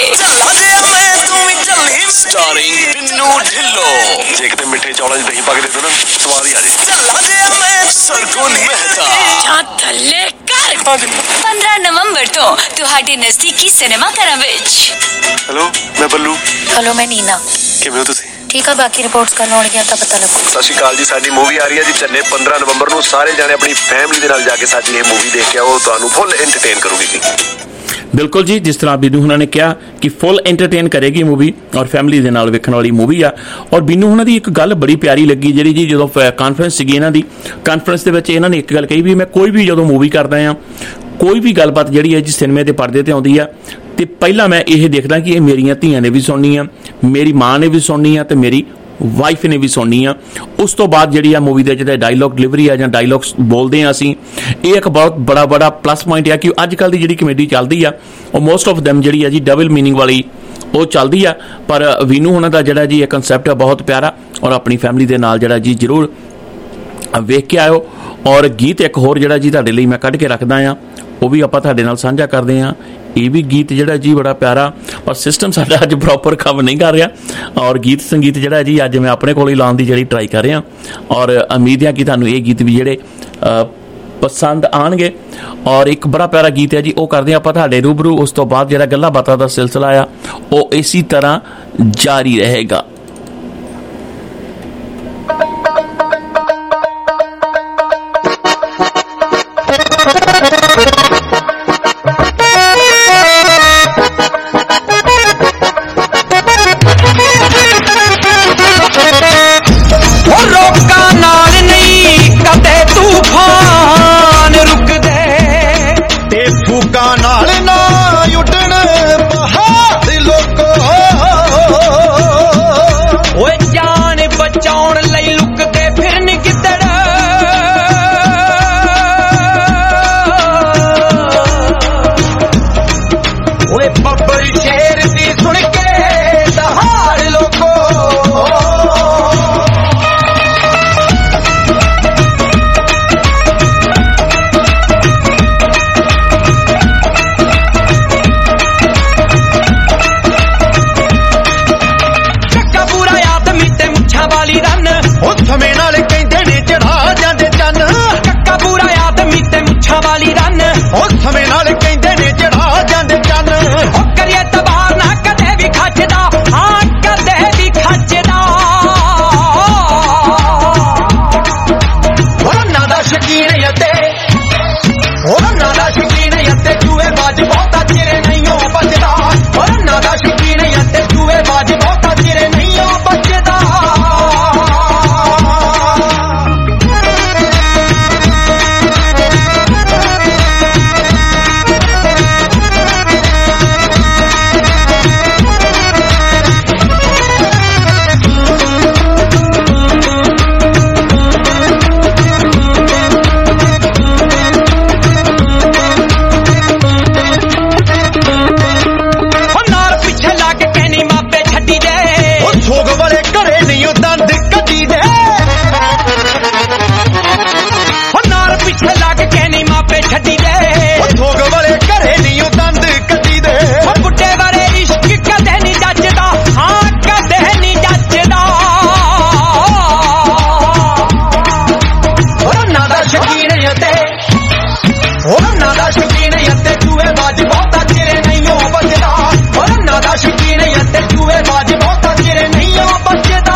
starring Binnu Dhillo ਜੇ ਕਿਤੇ ਮਿੱਠੇ ਚੌਲਾਂ 'ਚ ਦਹੀਂ ਪਾ ਕੇ ਦੇ ਦੋ ਨਾ ਸਵਾਦ ਹੀ ਆ ਜੇ ਸਰਗੁਣ ਮਹਿਤਾ ਜਾਂ ਥੱਲੇ ਕਰ ਪੰਦਰਾਂ ਨਵੰਬਰ ਤੋਂ ਤੁਹਾਡੇ ਨਜ਼ਦੀਕੀ ਸਿਨੇਮਾ ਘਰਾਂ ਵਿੱਚ ਹੈਲੋ ਮੈਂ ਬੱਲੂ ਹੈਲੋ ਮੈਂ ਨੀਨਾ ਕਿਵੇਂ ਹੋ ਤੁਸੀਂ ਠੀਕ ਆ ਬਾਕੀ ਰਿਪੋਰਟਸ ਕਰਨ ਹੋਣਗੀਆਂ ਤਾਂ ਪਤਾ ਲੱਗੂ ਸਤਿ ਸ਼੍ਰੀ ਅਕਾਲ ਜੀ ਸਾਡੀ ਮੂਵੀ ਆ ਰਹੀ ਹੈ ਜੀ ਚੱਲੇ ਪੰਦਰਾਂ ਨਵੰਬਰ ਨੂੰ ਸਾਰੇ ਜਾਣੇ ਆਪਣੀ ਫੈਮਿਲੀ ਦੇ ਨਾਲ ਜਾ ਕੇ ਸਾਡੀ ਇਹ ਮੂਵੀ ਦੇਖ ਕੇ ਆਓ ਤੁਹਾਨੂੰ ਫੁੱਲ ਐਂਟਰਟੇਨ ਕਰੂਗੀ ਜੀ ਬਿਲਕੁਲ ਜੀ ਜਿਸ ਤਰ੍ਹਾਂ ਬੀਨੂ ਹੁਣਾਂ ਨੇ ਕਿਹਾ ਕਿ ਫੁੱਲ ਐਂਟਰਟੇਨ ਕਰੇਗੀ ਮੂਵੀ ਔਰ ਫੈਮਿਲੀ ਦੇ ਨਾਲ ਵੇਖਣ ਵਾਲੀ ਮੂਵੀ ਆ ਔਰ ਬੀਨੂ ਹੁਣਾਂ ਦੀ ਇੱਕ ਗੱਲ ਬੜੀ ਪਿਆਰੀ ਲੱਗੀ ਜਿਹੜੀ ਜੀ ਜਦੋਂ ਕਾਨਫਰੰਸ ਸੀਗੀ ਇਹਨਾਂ ਦੀ ਕਾਨਫਰੰਸ ਦੇ ਵਿੱਚ ਇਹਨਾਂ ਨੇ ਇੱਕ ਗੱਲ ਕਹੀ ਵੀ ਮੈਂ ਕੋਈ ਵੀ ਜਦੋਂ ਮੂਵੀ ਕਰਦਾ ਆ ਕੋਈ ਵੀ ਗੱਲਬਾਤ ਜਿਹੜੀ ਹੈ ਜੀ ਸਿਨੇਮੇ ਦੇ ਪਰਦੇ ਤੇ ਆਉਂਦੀ ਆ ਤੇ ਪਹਿਲਾਂ ਮੈਂ ਇਹ ਦੇਖਦਾ ਕਿ ਇਹ ਮੇਰੀਆਂ ਧੀਆਂ ਨੇ ਵੀ ਸੁਣਨੀ ਆ ਮੇਰੀ ਮਾਂ ਨੇ ਵੀ ਸੁਣਨੀ ਆ ਤੇ ਮੇਰੀ ਵਾਈਫ ਨੇ ਵੀ ਸੁਣਨੀ ਆ ਉਸ ਤੋਂ ਬਾਅਦ ਜਿਹੜੀ ਆ ਮੂਵੀ ਦੇ ਜਿਹੜੇ ਡਾਇਲੌਗ ਡਿਲੀਵਰੀ ਆ ਜਾਂ ਡਾਇਲੌਗਸ ਬੋਲਦੇ ਆ ਅਸੀਂ ਇਹ ਇੱਕ ਬਹੁਤ ਬੜਾ ਬੜਾ ਪਲੱਸ ਪੁਆਇੰਟ ਆ ਕਿ ਅੱਜ ਕੱਲ੍ਹ ਦੀ ਜਿਹੜੀ ਕਮੇਡੀ ਚੱਲਦੀ ਆ ਉਹ ਮੋਸਟ ਆਫ ਦੈਮ ਜਿਹੜੀ ਆ ਜੀ ਡਬਲ ਮੀਨਿੰਗ ਵਾਲੀ ਉਹ ਚੱਲਦੀ ਆ ਪਰ ਵੀਨੂ ਹੋਣਾ ਦਾ ਜਿਹੜਾ ਜੀ ਇਹ ਕਨਸੈਪਟ ਆ ਬਹੁਤ ਪਿਆਰਾ ਔਰ ਆਪਣੀ ਫੈਮਿਲੀ ਦੇ ਨਾਲ ਜਿਹੜਾ ਜੀ ਜ਼ਰੂਰ ਵੇਖ ਕੇ ਆਇਓ ਔਰ ਗੀਤ ਇੱਕ ਹੋਰ ਜਿਹੜਾ ਜੀ ਤੁਹਾਡੇ ਲਈ ਮੈਂ ਕੱਢ ਕੇ ਰੱਖਦਾ ਆ ਉਹ ਵੀ ਆਪਾਂ ਤੁਹਾਡੇ ਨਾਲ ਸਾਂਝਾ ਕਰਦੇ ਹਾਂ ਇਹ ਵੀ ਗੀਤ ਜਿਹੜਾ ਜੀ ਬੜਾ ਪਿਆਰਾ ਔਰ ਸਿਸਟਮ ਸਾਡਾ ਅੱਜ ਪ੍ਰੋਪਰ ਕੰਮ ਨਹੀਂ ਕਰ ਰਿਹਾ ਔਰ ਗੀਤ ਸੰਗੀਤ ਜਿਹੜਾ ਜੀ ਅੱਜ ਮੈਂ ਆਪਣੇ ਕੋਲ ਹੀ ਲਾਉਣ ਦੀ ਜਿਹੜੀ ਟਰਾਈ ਕਰ ਰਿਹਾ ਔਰ ਉਮੀਦ ਹੈ ਕਿ ਤੁਹਾਨੂੰ ਇਹ ਗੀਤ ਵੀ ਜਿਹੜੇ ਪਸੰਦ ਆਣਗੇ ਔਰ ਇੱਕ ਬੜਾ ਪਿਆਰਾ ਗੀਤ ਹੈ ਜੀ ਉਹ ਕਰਦੇ ਆਪਾਂ ਤੁਹਾਡੇ ਰੂਬਰੂ ਉਸ ਤੋਂ ਬਾਅਦ ਜਿਹੜਾ ਗੱਲਾਂ ਬਾਤਾਂ ਦਾ ਸਿਲਸਿਲਾ ਆ ਉਹ ਇਸੇ ਤਰ੍ਹਾਂ ਜਾਰੀ ਰਹੇਗਾ ਅਤੇ ਉਹਨਾਂ ਦਾ ਸ਼ੌਕੀਨ ਅਤੇ ਜੂਏ ਬਾਜ ਬਹੁਤਾ ਚਿਰ ਨਹੀਂ ਉਹ ਬਚਦਾ ਉਹਨਾਂ ਦਾ ਸ਼ੌਕੀਨ ਅਤੇ ਜੂਏ ਬਾਜ ਬਹੁਤਾ ਚਿਰ ਨਹੀਂ ਉਹ ਬਚਦਾ ਛੱਡੀ ਦੇ ਉਹ ਥੋਗ ਵਾਲੇ ਘਰੇ ਨਹੀਂ ਉਹ ਦੰਦ ਕੱਢੀ ਦੇ ਉਹ ਬੁੱਢੇ ਵਾਲੇ ਇਸ਼ਕ ਕਦੇ ਨਹੀਂ ਜੱਜਦਾ ਹਾਂ ਕਦੇ ਨਹੀਂ ਜੱਜਦਾ ਉਹਨਾਂ ਦਾ ਸ਼ੌਕੀਨ ਅਤੇ ਉਹਨਾਂ ਦਾ ਸ਼ੌਕੀਨ ਅਤੇ ਜੂਏ ਬਾਜ ਬਹੁਤਾ ਚਿਰ ਨਹੀਂ ਉਹ ਬਚਦਾ ਉਹਨਾਂ ਦਾ ਸ਼ੌਕੀਨ ਅਤੇ ਜੂਏ ਬਾਜ ਬਹੁਤਾ ਚਿਰ ਨਹੀਂ ਉਹ ਬਚਦਾ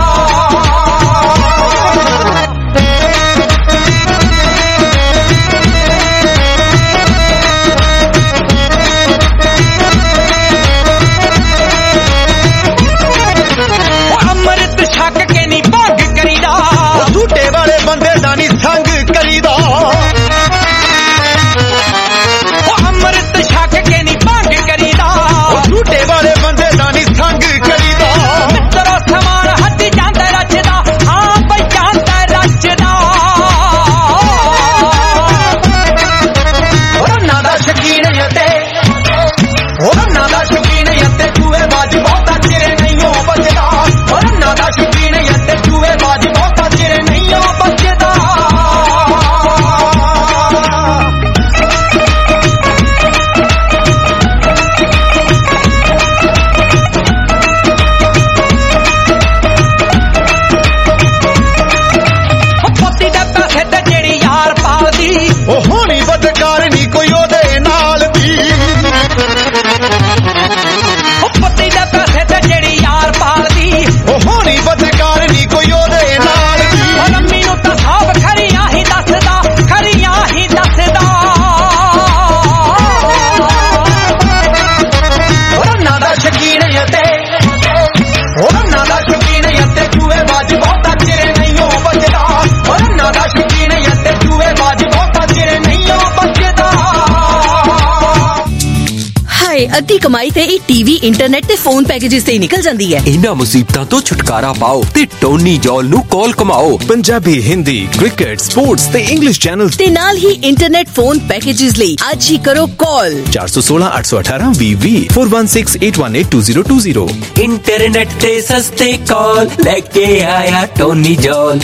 ਝੂਟੇ ਵਾਲੇ ਬੰਦੇ ਦਾ ਨੀ ਸੰਗ ਕਰੀਦਾ ਉਹ ਅੰਮ੍ਰਿਤ ਛਕ ਕੇ ਨੀ ਭੰਗ ਕਰੀਦਾ ਝੂਟੇ ਵਾਲੇ ਬੰਦੇ ਦਾ ਨੀ ਸੰਗ ਕਰੀਦਾ ਮਿੱਤਰੋ ਸਮਾਨ ਹੱਥੀ ਜਾਂਦਾ ਰਚਦਾ ਹਾਂ ਬਈ ਜਾਂਦਾ ਰਚਦਾ ਉਹਨਾਂ ਦਾ ਸ਼ੌਕੀਨ ਅਤੇ ਉਹਨਾਂ ਦਾ ਸ਼ੌਕੀਨ ਅਤੇ ਜੂਏ ਬਾਜ ਬਹੁਤਾ ਚਿਰ ਨਹੀਂ ਉਹ ਬਚਦਾ ਉਹਨਾਂ ਦਾ ਸ਼ੌਕੀਨ ਅਤੇ ਜੂਏ ਬਾਜ ਬਹੁਤਾ ਚਿਰ ਨਹੀਂ ਉਹ ਬਚਦਾ ਪੱਤੀ ਦੇ ਪੈਸੇ ਤੇ ਜਿਹੜੀ ਯਾਰ ਪਾਲਦੀ ਉਹ ਹੋਣੀ ਬਦਕਾਰ ਨਹੀਂ ਕੋਈ ਉਹਦੇ ਨਾਲ ਦੀ ਉਹ ਪੱਤੀ ਦੇ ਪੈਸੇ ਤੇ ਜਿਹੜੀ ਯਾਰ ਪਾਲਦੀ ਉਹ ਹੋਣੀ ਬਦਕਾਰ ਨਹੀਂ ਕੋਈ ਉਹਦੇ ਨਾਲ ਦੀ ਉਹ ਲੰਮੀ ਨੂੰ ਤਾਂ ਸਭ ਖਰੀਆਂ ਹੀ ਦੱਸਦਾ ਖਰੀਆਂ ਹੀ ਦੱਸਦਾ ਉਹਨਾਂ ਦਾ ਸ਼ੌਕੀਨ ਅਤੇ ਉਹਨਾਂ ਦਾ ਸ਼ੌਕੀਨ ਅਤੇ ਜੂਏ ਬਾਜ ਬਹੁਤਾ ਚਿਰ ਨਹੀਂ ਉਹ ਬਚਦਾ ਉਹਨਾਂ ਦਾ ਸ਼ੌਕੀਨ ਅਤੇ ਜੂਏ ਬਾਜ ਬਹੁਤਾ ਚਿਰ ਨਹੀਂ ਉਹ ਬਚਦਾ ਹਾਏ ਅੱਧੀ ਕਮਾਈ ਤੇ ਇਹ ਟੀਵੀ ਇੰਟਰਨੈਟ ਤੇ ਫੋਨ ਪੈਕੇजेस ਤੇ ਹੀ ਨਿਕਲ ਜਾਂਦੀ ਹੈ। ਇਹਨਾਂ ਮੁਸੀਬਤਾਂ ਤੋਂ ਛੁਟਕਾਰਾ ਪਾਓ ਤੇ ਟੋਨੀ ਜੌਲ ਨੂੰ ਕਾਲ ਕਮਾਓ। ਪੰਜਾਬੀ, ਹਿੰਦੀ, ਕ੍ਰਿਕਟ, ਸਪੋਰਟਸ ਤੇ ਇੰਗਲਿਸ਼ ਚੈਨਲ ਤੇ ਨਾਲ ਹੀ ਇੰਟਰਨੈਟ ਫੋਨ ਪੈਕੇजेस ਲਈ ਅੱਜ ਹੀ ਕਰੋ ਕਾਲ ਚਾਰ ਸੌ ਸੋਲਾਂ ਅੱਠ ਸੌ ਅਠਾਰਾਂ ਵੀਹ ਵੀਹ four one six eight one eight two zero two zero। Internet ਤੇ ਸਸਤੇ ਕਾਲ ਲੈ ਕੇ ਆਇਆ ਟੋਨੀ ਜੌਲ।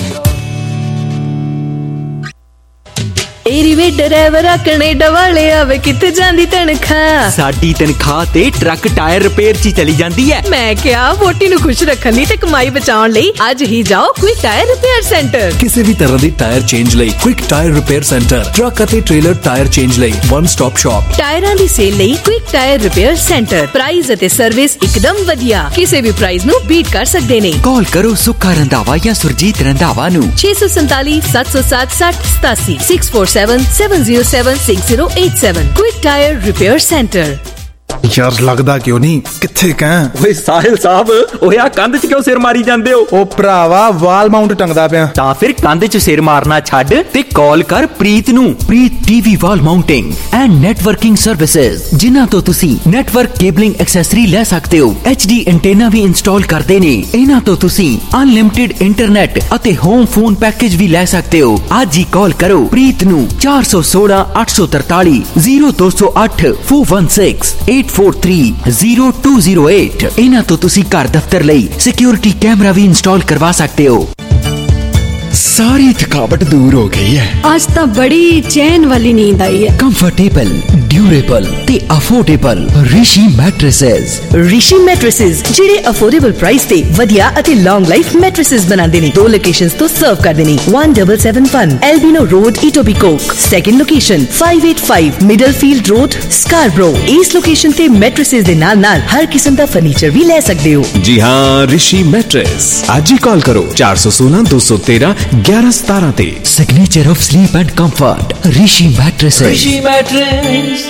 ਏਰੀ ਵੇ ਡਰਾਈਵਰਾ ਕੈਨੇਡਾ ਵਾਲੇ ਆਵੇ ਕਿੱਥੇ ਜਾਂਦੀ ਤਨਖਾਹ ਸਾਡੀ ਤਨਖਾਹ ਤੇ ਟਰੱਕ ਟਾਇਰ ਰਿਪੇਅਰ 'ਚ ਚਲੀ ਜਾਂਦੀ ਹੈ। ਮੈਂ ਕਿਹਾ ਵੋਟੀ ਨੂੰ ਖੁਸ਼ ਰੱਖਣ ਲਈ ਤੇ ਕਮਾਈ ਬਚਾਉਣ ਲਈ ਅੱਜ ਹੀ ਜਾਓ ਕੁਇਕ ਟਾਇਰ ਰਿਪੇਅਰ ਸੈਂਟਰ। ਕਿਸੇ ਵੀ ਤਰ੍ਹਾਂ ਦੀ ਟਾਇਰ ਚੇਂਜ ਲਈ quick tyre repair centre, truck ਅਤੇ ਟ੍ਰੇਲਰ ਟਾਇਰ ਚੇਂਜ ਲਈ ਵਨ ਸਟਾਪ ਸ਼ਾਪ। ਟਾਇਰਾਂ ਦੀ ਸੇਲ ਲਈ quick tyre repair centre. Price ਅਤੇ ਸਰਵਿਸ ਇੱਕਦਮ ਵਧੀਆ, ਕਿਸੇ ਵੀ ਪ੍ਰਾਈਸ ਨੂੰ ਬੀਟ ਕਰ ਸਕਦੇ ਨੇ। ਕਾਲ ਕਰੋ ਸੁੱਖਾ ਰੰਧਾਵਾ ਜਾਂ ਸੁਰਜੀਤ ਰੰਧਾਵਾ ਨੂੰ ਛੇ ਸੌ ਸੰਤਾਲੀ ਸੱਤ ਸੌ ਸੱਤ ਸੱਠ ਸਤਾਸੀ six four seven seven zero seven six zero eight seven। Quick tyre repair centre. ਯਾਰ ਲੱਗਦਾ ਕਿਉਂ ਨਹੀਂ ਕਿੱਥੇ ਕਾਂ ਓਏ ਸਾਹਿਲ ਸਾਹਿਬ ਓਏ ਆ ਕੰਧ 'ਚ ਕਿਉਂ ਸਿਰ ਮਾਰੀ ਜਾਂਦੇ ਹੋ? ਉਹ ਭਰਾਵਾ ਵਾਲ ਮਾਊਂਟ ਟੰਗਦਾ ਪਿਆ। ਤਾਂ ਫਿਰ ਕੰਧ 'ਚ ਸਿਰ ਮਾਰਨਾ ਛੱਡ ਤੇ ਕਾਲ ਕਰ ਪ੍ਰੀਤ ਨੂੰ। Preet TV wall mounting and networking services, ਜਿਨ੍ਹਾਂ ਤੋਂ ਤੁਸੀਂ ਨੈਟਵਰਕ ਕੇਬਲਿੰਗ ਐਕਸੈਸਰੀ ਲੈ ਸਕਦੇ ਹੋ। ਐਚ ਡੀ ਐਂਟੇਨਾ ਵੀ ਇੰਸਟਾਲ ਕਰਦੇ ਨੇ। ਇਹਨਾਂ ਤੋਂ ਤੁਸੀਂ ਅਨਲਿਮਿਟਿਡ ਇੰਟਰਨੈਟ ਅਤੇ ਹੋਮ ਫੋਨ ਪੈਕੇਜ ਵੀ ਲੈ ਸਕਦੇ ਹੋ। ਅੱਜ ਹੀ ਕਾਲ ਕਰੋ ਪ੍ਰੀਤ ਨੂੰ ਚਾਰ ਸੌ ਸੋਲਾਂ ਅੱਠ ਸੌ ਤਰਤਾਲੀ ਜ਼ੀਰੋ ਦੋ ਸੌ ਅੱਠ four one six eight four three zero two zero eight। ਇਹਨਾਂ ਤੋਂ ਤੁਸੀਂ ਘਰ ਦਫ਼ਤਰ ਲਈ ਸਿਕਿਉਰਿਟੀ ਕੈਮਰਾ ਵੀ ਇੰਸਟਾਲ ਕਰਵਾ ਸਕਦੇ ਹੋ। ਸਾਰੀ ਥਕਾਵਟ ਦੂਰ ਹੋ ਗਈ ਹੈ। ਅੱਜ ਤਾਂ ਬੜੀ ਚੈਨ ਵਾਲੀ ਨੀਂਦ ਆਈ ਹੈ। ਕੰਫਰਟੇਬਲ, ਡਿਊਰੇਬਲ ਤੇ affordable Rishi mattresses. Rishi mattresses ਜਿਹੜੇ ਅਫੋਰਡੇਬਲ ਪ੍ਰਾਈਸ ਤੇ ਵਧੀਆ ਅਤੇ ਲੌਂਗ ਲਾਈਫ ਮੈਟ੍ਰੈਸਸ ਬਣਾਉਂਦੇ ਨੇ। ਦੋ ਲੋਕੇਸ਼ਨਸ ਤੋਂ ਸਰਵ ਕਰਦੇ ਨੇ। one seven seven one Albion road, Etobicoke. Second location five eight five Middlefield road, Scarborough. ਇਸ ਲੋਕੇਸ਼ਨ ਤੇ ਮੈਟ੍ਰੈਸਸ ਦੇ ਨਾਲ ਨਾਲ ਹਰ ਕਿਸਮ ਦਾ ਫਰਨੀਚਰ ਵੀ ਲੈ ਸਕਦੇ ਹੋ। ਜੀ ਹਾਂ, ਰਿਸ਼ੀ ਮੈਟ੍ਰੈਸ। ਅੱਜ ਹੀ ਕਾਲ ਕਰੋ ਚਾਰ ਸੌ ਸੋਲਾਂ ਦੋ ਸੌ ਤੇਰਾਂ ਗਿਆਰਾਂ ਸਤਾਰਾਂ ਤੇ। Signature of sleep and comfort, Rishi mattresses. Rishi mattress.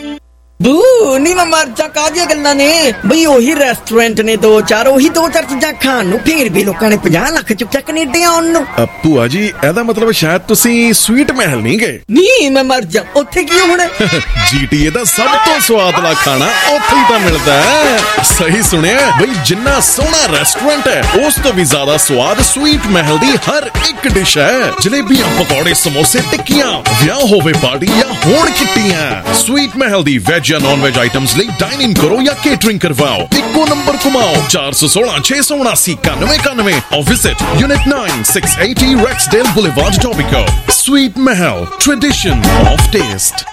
ਬੂ ਨੀ ਮੈਂ ਮਰ ਜਾ, ਕਾਹਦੀਆਂ ਗੱਲਾਂ ਨੇ ਬਈ। ਉਹੀ ਰੈਸਟੋਰੈਂਟ ਨੇ ਦੋ ਚਾਰ, ਉਹੀ ਦੋ ਚਾਰ ਚੀਜ਼ਾਂ ਖਾਣ ਨੂੰ, ਫੇਰ ਵੀ ਲੋਕਾਂ ਨੇ ਪੰਜਾਹ ਲੱਖ ਚੁੱਕਿਆ ਕੈਨੇਡਾ ਆਉਣ ਨੂੰ। ਭੂਆ ਜੀ ਇਹਦਾ ਮਤਲਬ ਸ਼ਾਇਦ ਤੁਸੀਂ ਸਵੀਟ ਮਹਿਲ ਨਹੀਂ ਗਏ। ਨਹੀਂ ਮੈਂ ਮਰ ਜਾ, ਉੱਥੇ ਕੀ ਹੋਣਾ? ਜੀਟੀਏ ਦਾ ਸਭ ਤੋਂ ਸਵਾਦਲਾ ਖਾਣਾ ਉੱਥੇ ਹੀ ਤਾਂ ਮਿਲਦਾ ਹੈ। ਸਹੀ ਸੁਣਿਆ ਬਈ, ਜਿੰਨਾ ਸੋਹਣਾ ਰੈਸਟੋਰੈਂਟ ਹੈ ਉਸ ਤੋਂ ਵੀ ਜ਼ਿਆਦਾ ਸਵਾਦ ਸਵੀਟ ਮਹਿਲ ਦੀ ਹਰ ਇੱਕ ਡਿਸ਼ ਹੈ। ਜਲੇਬੀਆਂ, ਪਕੌੜੇ, ਸਮੋਸੇ, ਟਿੱਕੀਆਂ, ਵਿਆਹ ਹੋਵੇ ਪਾਰਟੀ ਜਾਂ ਹੋਣ ਕਿੱਟੀਆਂ, ਸਵੀਟ ਮਹਿਲ ਦੀ ਵੈਜ ਜਾਂ ਨॉन वेज आइटम्स ਲਈ डाइनिंग करो या केटरिंग करवाओ। इक्को नंबर घुमाओ चार सौ सोलह छह सौ उनासी इक्यानवे इक्यानवे और visit unit nine six eighty Rexdale Boulevard Etobicoke. Sweet Mahal, tradition of taste.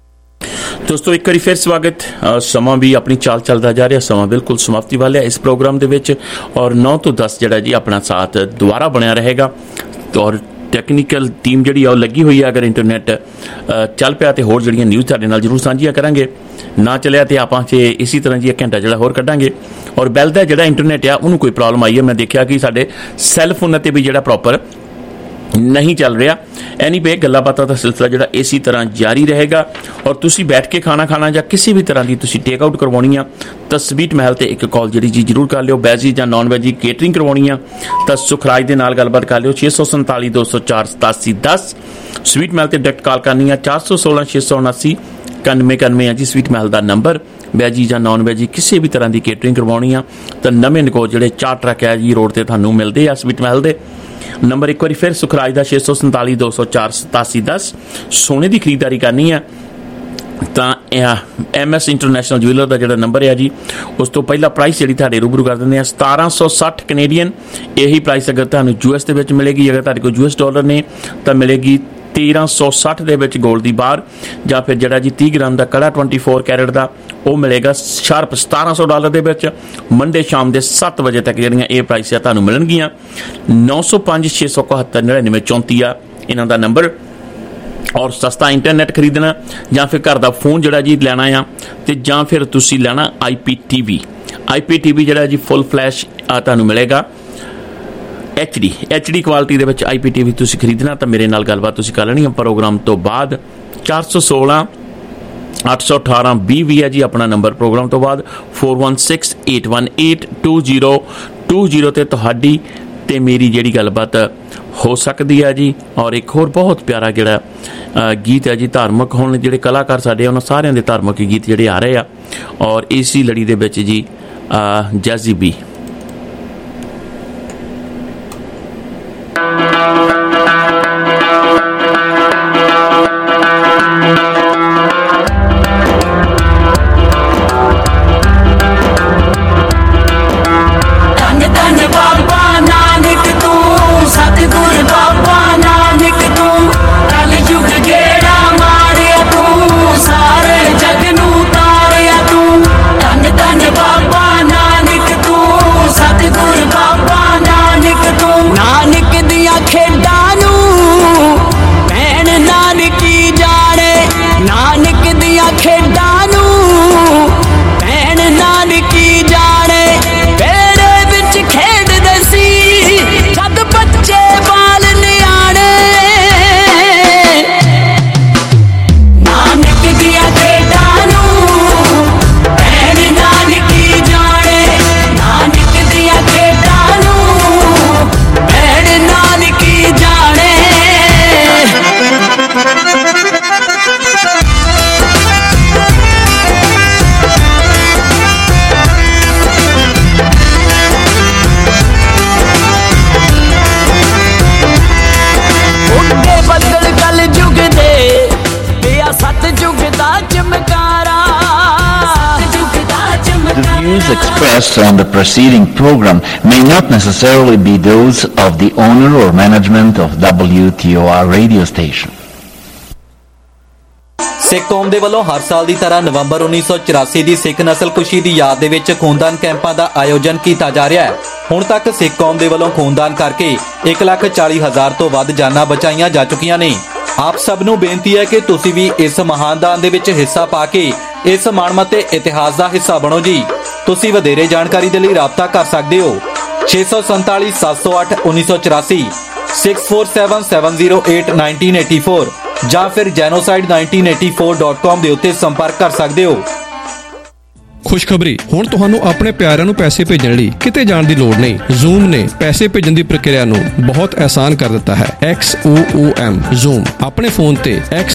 ਦੋਸਤੋ ਇੱਕ ਵਾਰੀ ਫਿਰ ਸਵਾਗਤ। ਸਮਾਂ ਵੀ ਆਪਣੀ ਚਾਲ ਚੱਲਦਾ ਜਾ ਰਿਹਾ, ਸਮਾਂ ਬਿਲਕੁਲ ਸਮਾਪਤੀ ਵਾਲਾ ਇਸ ਪ੍ਰੋਗਰਾਮ ਦੇ ਵਿੱਚ, ਔਰ ਨੌ ਤੋਂ ਦਸ ਜਿਹੜਾ ਜੀ ਆਪਣਾ ਸਾਥ ਦੁਬਾਰਾ ਬਣਿਆ ਰਹੇਗਾ। ਔਰ ਟੈਕਨੀਕਲ ਟੀਮ ਜਿਹੜੀ ਆ ਉਹ ਲੱਗੀ ਹੋਈ ਹੈ। ਅਗਰ ਇੰਟਰਨੈਟ ਚੱਲ ਪਿਆ ਤੇ ਹੋਰ ਜਿਹੜੀਆਂ ਨਿਊਜ਼ ਤੁਹਾਡੇ ਨਾਲ ਜ਼ਰੂਰ ਸਾਂਝੀਆਂ ਕਰਾਂਗੇ, ਨਾ ਚੱਲਿਆ ਤੇ ਆਪਾਂ ਚ ਇਸੇ ਤਰ੍ਹਾਂ ਜੀ ਇੱਕ ਘੰਟਾ ਜਿਹੜਾ ਹੋਰ ਕੱਢਾਂਗੇ। ਔਰ ਬੈਲ ਦਾ ਜਿਹੜਾ ਇੰਟਰਨੈਟ ਆ ਉਹਨੂੰ ਕੋਈ ਪ੍ਰੋਬਲਮ ਆਈ ਹੈ, ਮੈਂ ਦੇਖਿਆ ਕਿ ਸਾਡੇ ਸੈੱਲ ਫੋਨ ਤੇ ਵੀ ਜਿਹੜਾ ਪ੍ਰੋਪਰ ਨਹੀਂ ਚੱਲ ਰਿਹਾ। ਐਨੀਵੇ ਗੱਲਾਂ ਬਾਤਾਂ ਦਾ ਸਿਲਸਿਲਾ ਜਿਹੜਾ ਇਸੇ ਤਰ੍ਹਾਂ ਜਾਰੀ ਰਹੇਗਾ। ਔਰ ਤੁਸੀਂ ਬੈਠ ਕੇ ਖਾਣਾ ਖਾਣਾ ਜਾਂ ਕਿਸੇ ਵੀ ਤਰ੍ਹਾਂ ਦੀ ਤੁਸੀਂ ਟੇਕ ਆਊਟ ਕਰਵਾਉਣੀ ਆ ਤਾਂ ਸਵੀਟ ਮਹਿਲ ਤੇ ਇੱਕ ਕਾਲ ਜਿਹੜੀ ਜੀ ਜ਼ਰੂਰ ਕਰ ਲਿਓ। ਵੈਜੀ ਜਾਂ ਨॉन ਵੈਜੀ ਕੇਟਰਿੰਗ ਕਰਵਾਉਣੀ ਆ ਤਾਂ ਸੁਖਰਾਜ ਦੇ ਨਾਲ ਗੱਲਬਾਤ ਕਰ ਲਿਓ। ਛੇ ਸੌ ਸੰਤਾਲੀ ਦੋ ਸੌ ਚਾਰ ਸਤਾਸੀ ਦਸ ਸਵੀਟ ਮਹਿਲ ਤੇ ਡਾਇਰੈਕਟ ਕਾਲ ਕਰਨੀ ਆ। ਚਾਰ ਸੌ ਸੋਲਾਂ ਛੇ ਸੌ ਉਨਾਸੀ ਇਕਾਨਵੇਂ ਇਕਾਨਵੇਂ ਆ ਜੀ ਸਵੀਟ ਮਹਿਲ ਦਾ ਨੰਬਰ। ਵੈਜੀ ਜਾਂ ਨॉन ਵੈਜੀ ਕਿਸੇ ਵੀ ਤਰ੍ਹਾਂ ਦੀ ਕੇਟਰਿੰਗ ਕਰਵਾਉਣੀ ਆ ਤਾਂ ਨਵੇਂ ਨਕੋ ਜਿਹੜੇ ਚਾਰ ਟਰੱਕ ਹੈ ਜੀ ਰੋਡ ਤੇ ਤੁਹਾਨੂੰ ਮਿਲਦੇ ਆ ਸਵੀਟ ਮਹਿਲ ਦੇ। ਨੰਬਰ ਇੱਕ ਵਾਰੀ ਫਿਰ ਸੁਖਰਾਜ ਦਾ ਛੇ ਸੌ ਸੰਤਾਲੀ ਦੋ ਸੌ ਚਾਰ ਸਤਾਸੀ ਦਸ। ਸੋਨੇ ਦੀ ਖਰੀਦਦਾਰੀ ਕਰਨੀ ਹੈ ਤਾਂ ਐਮ ਐਸ ਇੰਟਰਨੈਸ਼ਨਲ ਜੁਐਲਰ ਦਾ ਜਿਹੜਾ ਨੰਬਰ ਹੈ ਜੀ ਉਸ ਤੋਂ ਪਹਿਲਾਂ ਪ੍ਰਾਈਸ ਜਿਹੜੀ ਤੁਹਾਡੇ ਰੂਬਰੂ ਕਰ ਦਿੰਦੇ ਆ ਸਤਾਰਾਂ ਸੌ ਸੱਠ ਕੈਨੇਡੀਅਨ। ਇਹੀ ਪ੍ਰਾਈਸ ਅਗਰ ਤੁਹਾਨੂੰ ਯੂ ਐਸ ਦੇ ਵਿੱਚ ਮਿਲੇਗੀ, ਅਗਰ ਤੁਹਾਡੇ ਕੋਲ ਯੂ ਐਸ ਡਾਲਰ ਨੇ ਤਾਂ ਮਿਲੇਗੀ ਤੇਰਾਂ ਸੌ ਸੱਠ ਦੇ ਵਿੱਚ ਗੋਲਡ ਦੀ ਬਾਰ। ਜਾਂ ਫਿਰ ਜਿਹੜਾ ਜੀ ਤੀਹ ਗ੍ਰਾਮ ਦਾ ਕੜਾ ਚੌਬੀ ਕੈਰਟ ਦਾ ਉਹ ਮਿਲੇਗਾ ਸ਼ਾਰਪ ਸਤਾਰਾਂ ਸੌ ਡਾਲਰ ਦੇ ਵਿੱਚ। ਮੰਡੇ ਸ਼ਾਮ ਦੇ ਸੱਤ ਵਜੇ ਤੱਕ ਜਿਹੜੀਆਂ ਇਹ ਪ੍ਰਾਈਸ ਆ ਤੁਹਾਨੂੰ ਮਿਲਣਗੀਆਂ। ਨੌ ਸੌ ਪੰਜ ਛੇ ਸੌ ਇਕਹੱਤਰ ਨੜਿਨਵੇਂ ਚੌਂਤੀ ਆ ਇਹਨਾਂ ਦਾ ਨੰਬਰ। ਔਰ ਸਸਤਾ ਇੰਟਰਨੈਟ ਖਰੀਦਣਾ ਜਾਂ ਫਿਰ ਘਰ ਦਾ ਫੋਨ ਜਿਹੜਾ ਜੀ ਲੈਣਾ ਆ ਤੇ ਜਾਂ ਫਿਰ ਤੁਸੀਂ ਲੈਣਾ ਆਈ ਪੀ ਟੀ ਵੀ। ਆਈ ਪੀ ਟੀ ਵੀ ਜਿਹੜਾ ਜੀ ਫੁੱਲ ਫਲੈਸ਼ ਆ ਤੁਹਾਨੂੰ ਮਿਲੇਗਾ H D H D quality ਦੇ ਵਿੱਚ। ਆਈ ਪੀ ਟੀ ਵੀ ਤੁਸੀਂ ਖਰੀਦਣਾ ਤਾਂ ਮੇਰੇ ਨਾਲ ਗੱਲਬਾਤ ਤੁਸੀਂ ਕਰ ਲੈਣੀ ਆ ਪ੍ਰੋਗਰਾਮ ਤੋਂ ਬਾਅਦ। ਚਾਰ ਸੌ ਸੋਲਾਂ ਅੱਠ ਸੌ ਅਠਾਰਾਂ ਵੀਹ ਵੀ ਹੈ ਜੀ ਆਪਣਾ ਨੰਬਰ ਪ੍ਰੋਗਰਾਮ ਤੋਂ ਬਾਅਦ। Four one six eight one eight two zero two zero ਤੇ ਤੁਹਾਡੀ ਤੇ ਮੇਰੀ ਜਿਹੜੀ ਗੱਲਬਾਤ ਹੋ ਸਕਦੀ ਹੈ ਜੀ। ਔਰ ਇੱਕ ਹੋਰ ਬਹੁਤ ਪਿਆਰਾ ਜਿਹੜਾ ਗੀਤ ਹੈ ਜੀ ਧਾਰਮਿਕ, ਹੁਣ ਜਿਹੜੇ ਕਲਾਕਾਰ ਸਾਡੇ ਉਹਨਾਂ ਸਾਰਿਆਂ ਦੇ ਧਾਰਮਿਕ ਗੀਤ ਜਿਹੜੇ ਆ ਰਹੇ ਆ। ਔਰ ਇਸੀ ਲੜੀ ਦੇ ਵਿੱਚ ਜੀ Jazzy B. Expressed on the preceding program may not necessarily be those of the owner or management of W T O R radio station. Sikh ਕੌਮ ਦੇ ਵੱਲੋਂ ਹਰ ਸਾਲ ਦੀ ਤਰ੍ਹਾਂ ਨਵੰਬਰ ਉੱਨੀ ਸੌ ਚੁਰਾਸੀ ਦੀ ਸਿੱਖ ਨਸਲਕੁਸ਼ੀ ਦੀ ਯਾਦ ਦੇ ਵਿੱਚ ਖੂਨਦਾਨ ਕੈਂਪਾਂ ਦਾ ਆਯੋਜਨ ਕੀਤਾ ਜਾ ਰਿਹਾ ਹੈ। ਹੁਣ ਤੱਕ ਸਿੱਖ ਕੌਮ ਦੇ ਵੱਲੋਂ ਖੂਨਦਾਨ ਕਰਕੇ ਇੱਕ ਲੱਖ ਚਾਲੀ ਹਜ਼ਾਰ ਤੋਂ ਵੱਧ ਜਾਨਾਂ ਬਚਾਈਆਂ ਜਾ ਚੁੱਕੀਆਂ ਨੇ। ਆਪ ਸਭ ਨੂੰ ਬੇਨਤੀ ਹੈ ਕਿ ਤੁਸੀਂ ਵੀ ਇਸ ਮਹਾਨ ਦਾਨ ਦੇ ਵਿੱਚ ਹਿੱਸਾ ਪਾ ਕੇ ਇਸ ਮਾਣਮੱਤੇ ਇਤਿਹਾਸ ਦਾ ਹਿੱਸਾ ਬਣੋ ਜੀ। ਤੁਸੀਂ ਵਧੇਰੇ ਜਾਣਕਾਰੀ ਦੇ ਲਈ ਰਾਬਤਾ ਕਰ ਸਕਦੇ ਹੋ ਛੇ ਸੌ ਸੰਤਾਲੀ ਸੱਤ ਸੌ ਅੱਠ ਉੱਨੀ ਸੌ ਚੁਰਾਸੀ six four seven seven zero eight nineteen eighty four ਜਾਂ ਫਿਰ genocide nineteen eighty four dot com ਦੇ ਉੱਤੇ ਸੰਪਰਕ ਕਰ ਸਕਦੇ ਹੋ। ਖੁਸ਼ਖਬਰੀ, ਹੁਣ ਤੁਹਾਨੂੰ ਆਪਣੇ ਪਿਆਰਿਆਂ ਨੂੰ ਪੈਸੇ ਭੇਜਣ ਲਈ ਕਿਤੇ ਜਾਣ ਦੀ ਲੋੜ ਨਹੀਂ। ਜ਼ੂਮ ਨੇ ਪੈਸੇ ਭੇਜਣ ਦੀ ਪ੍ਰਕਿਰਿਆ ਨੂੰ ਬਹੁਤ ਆਸਾਨ ਕਰ ਦਿੱਤਾ ਹੈ। X O O M zoom ਆਪਣੇ ਫੋਨ ਤੇ X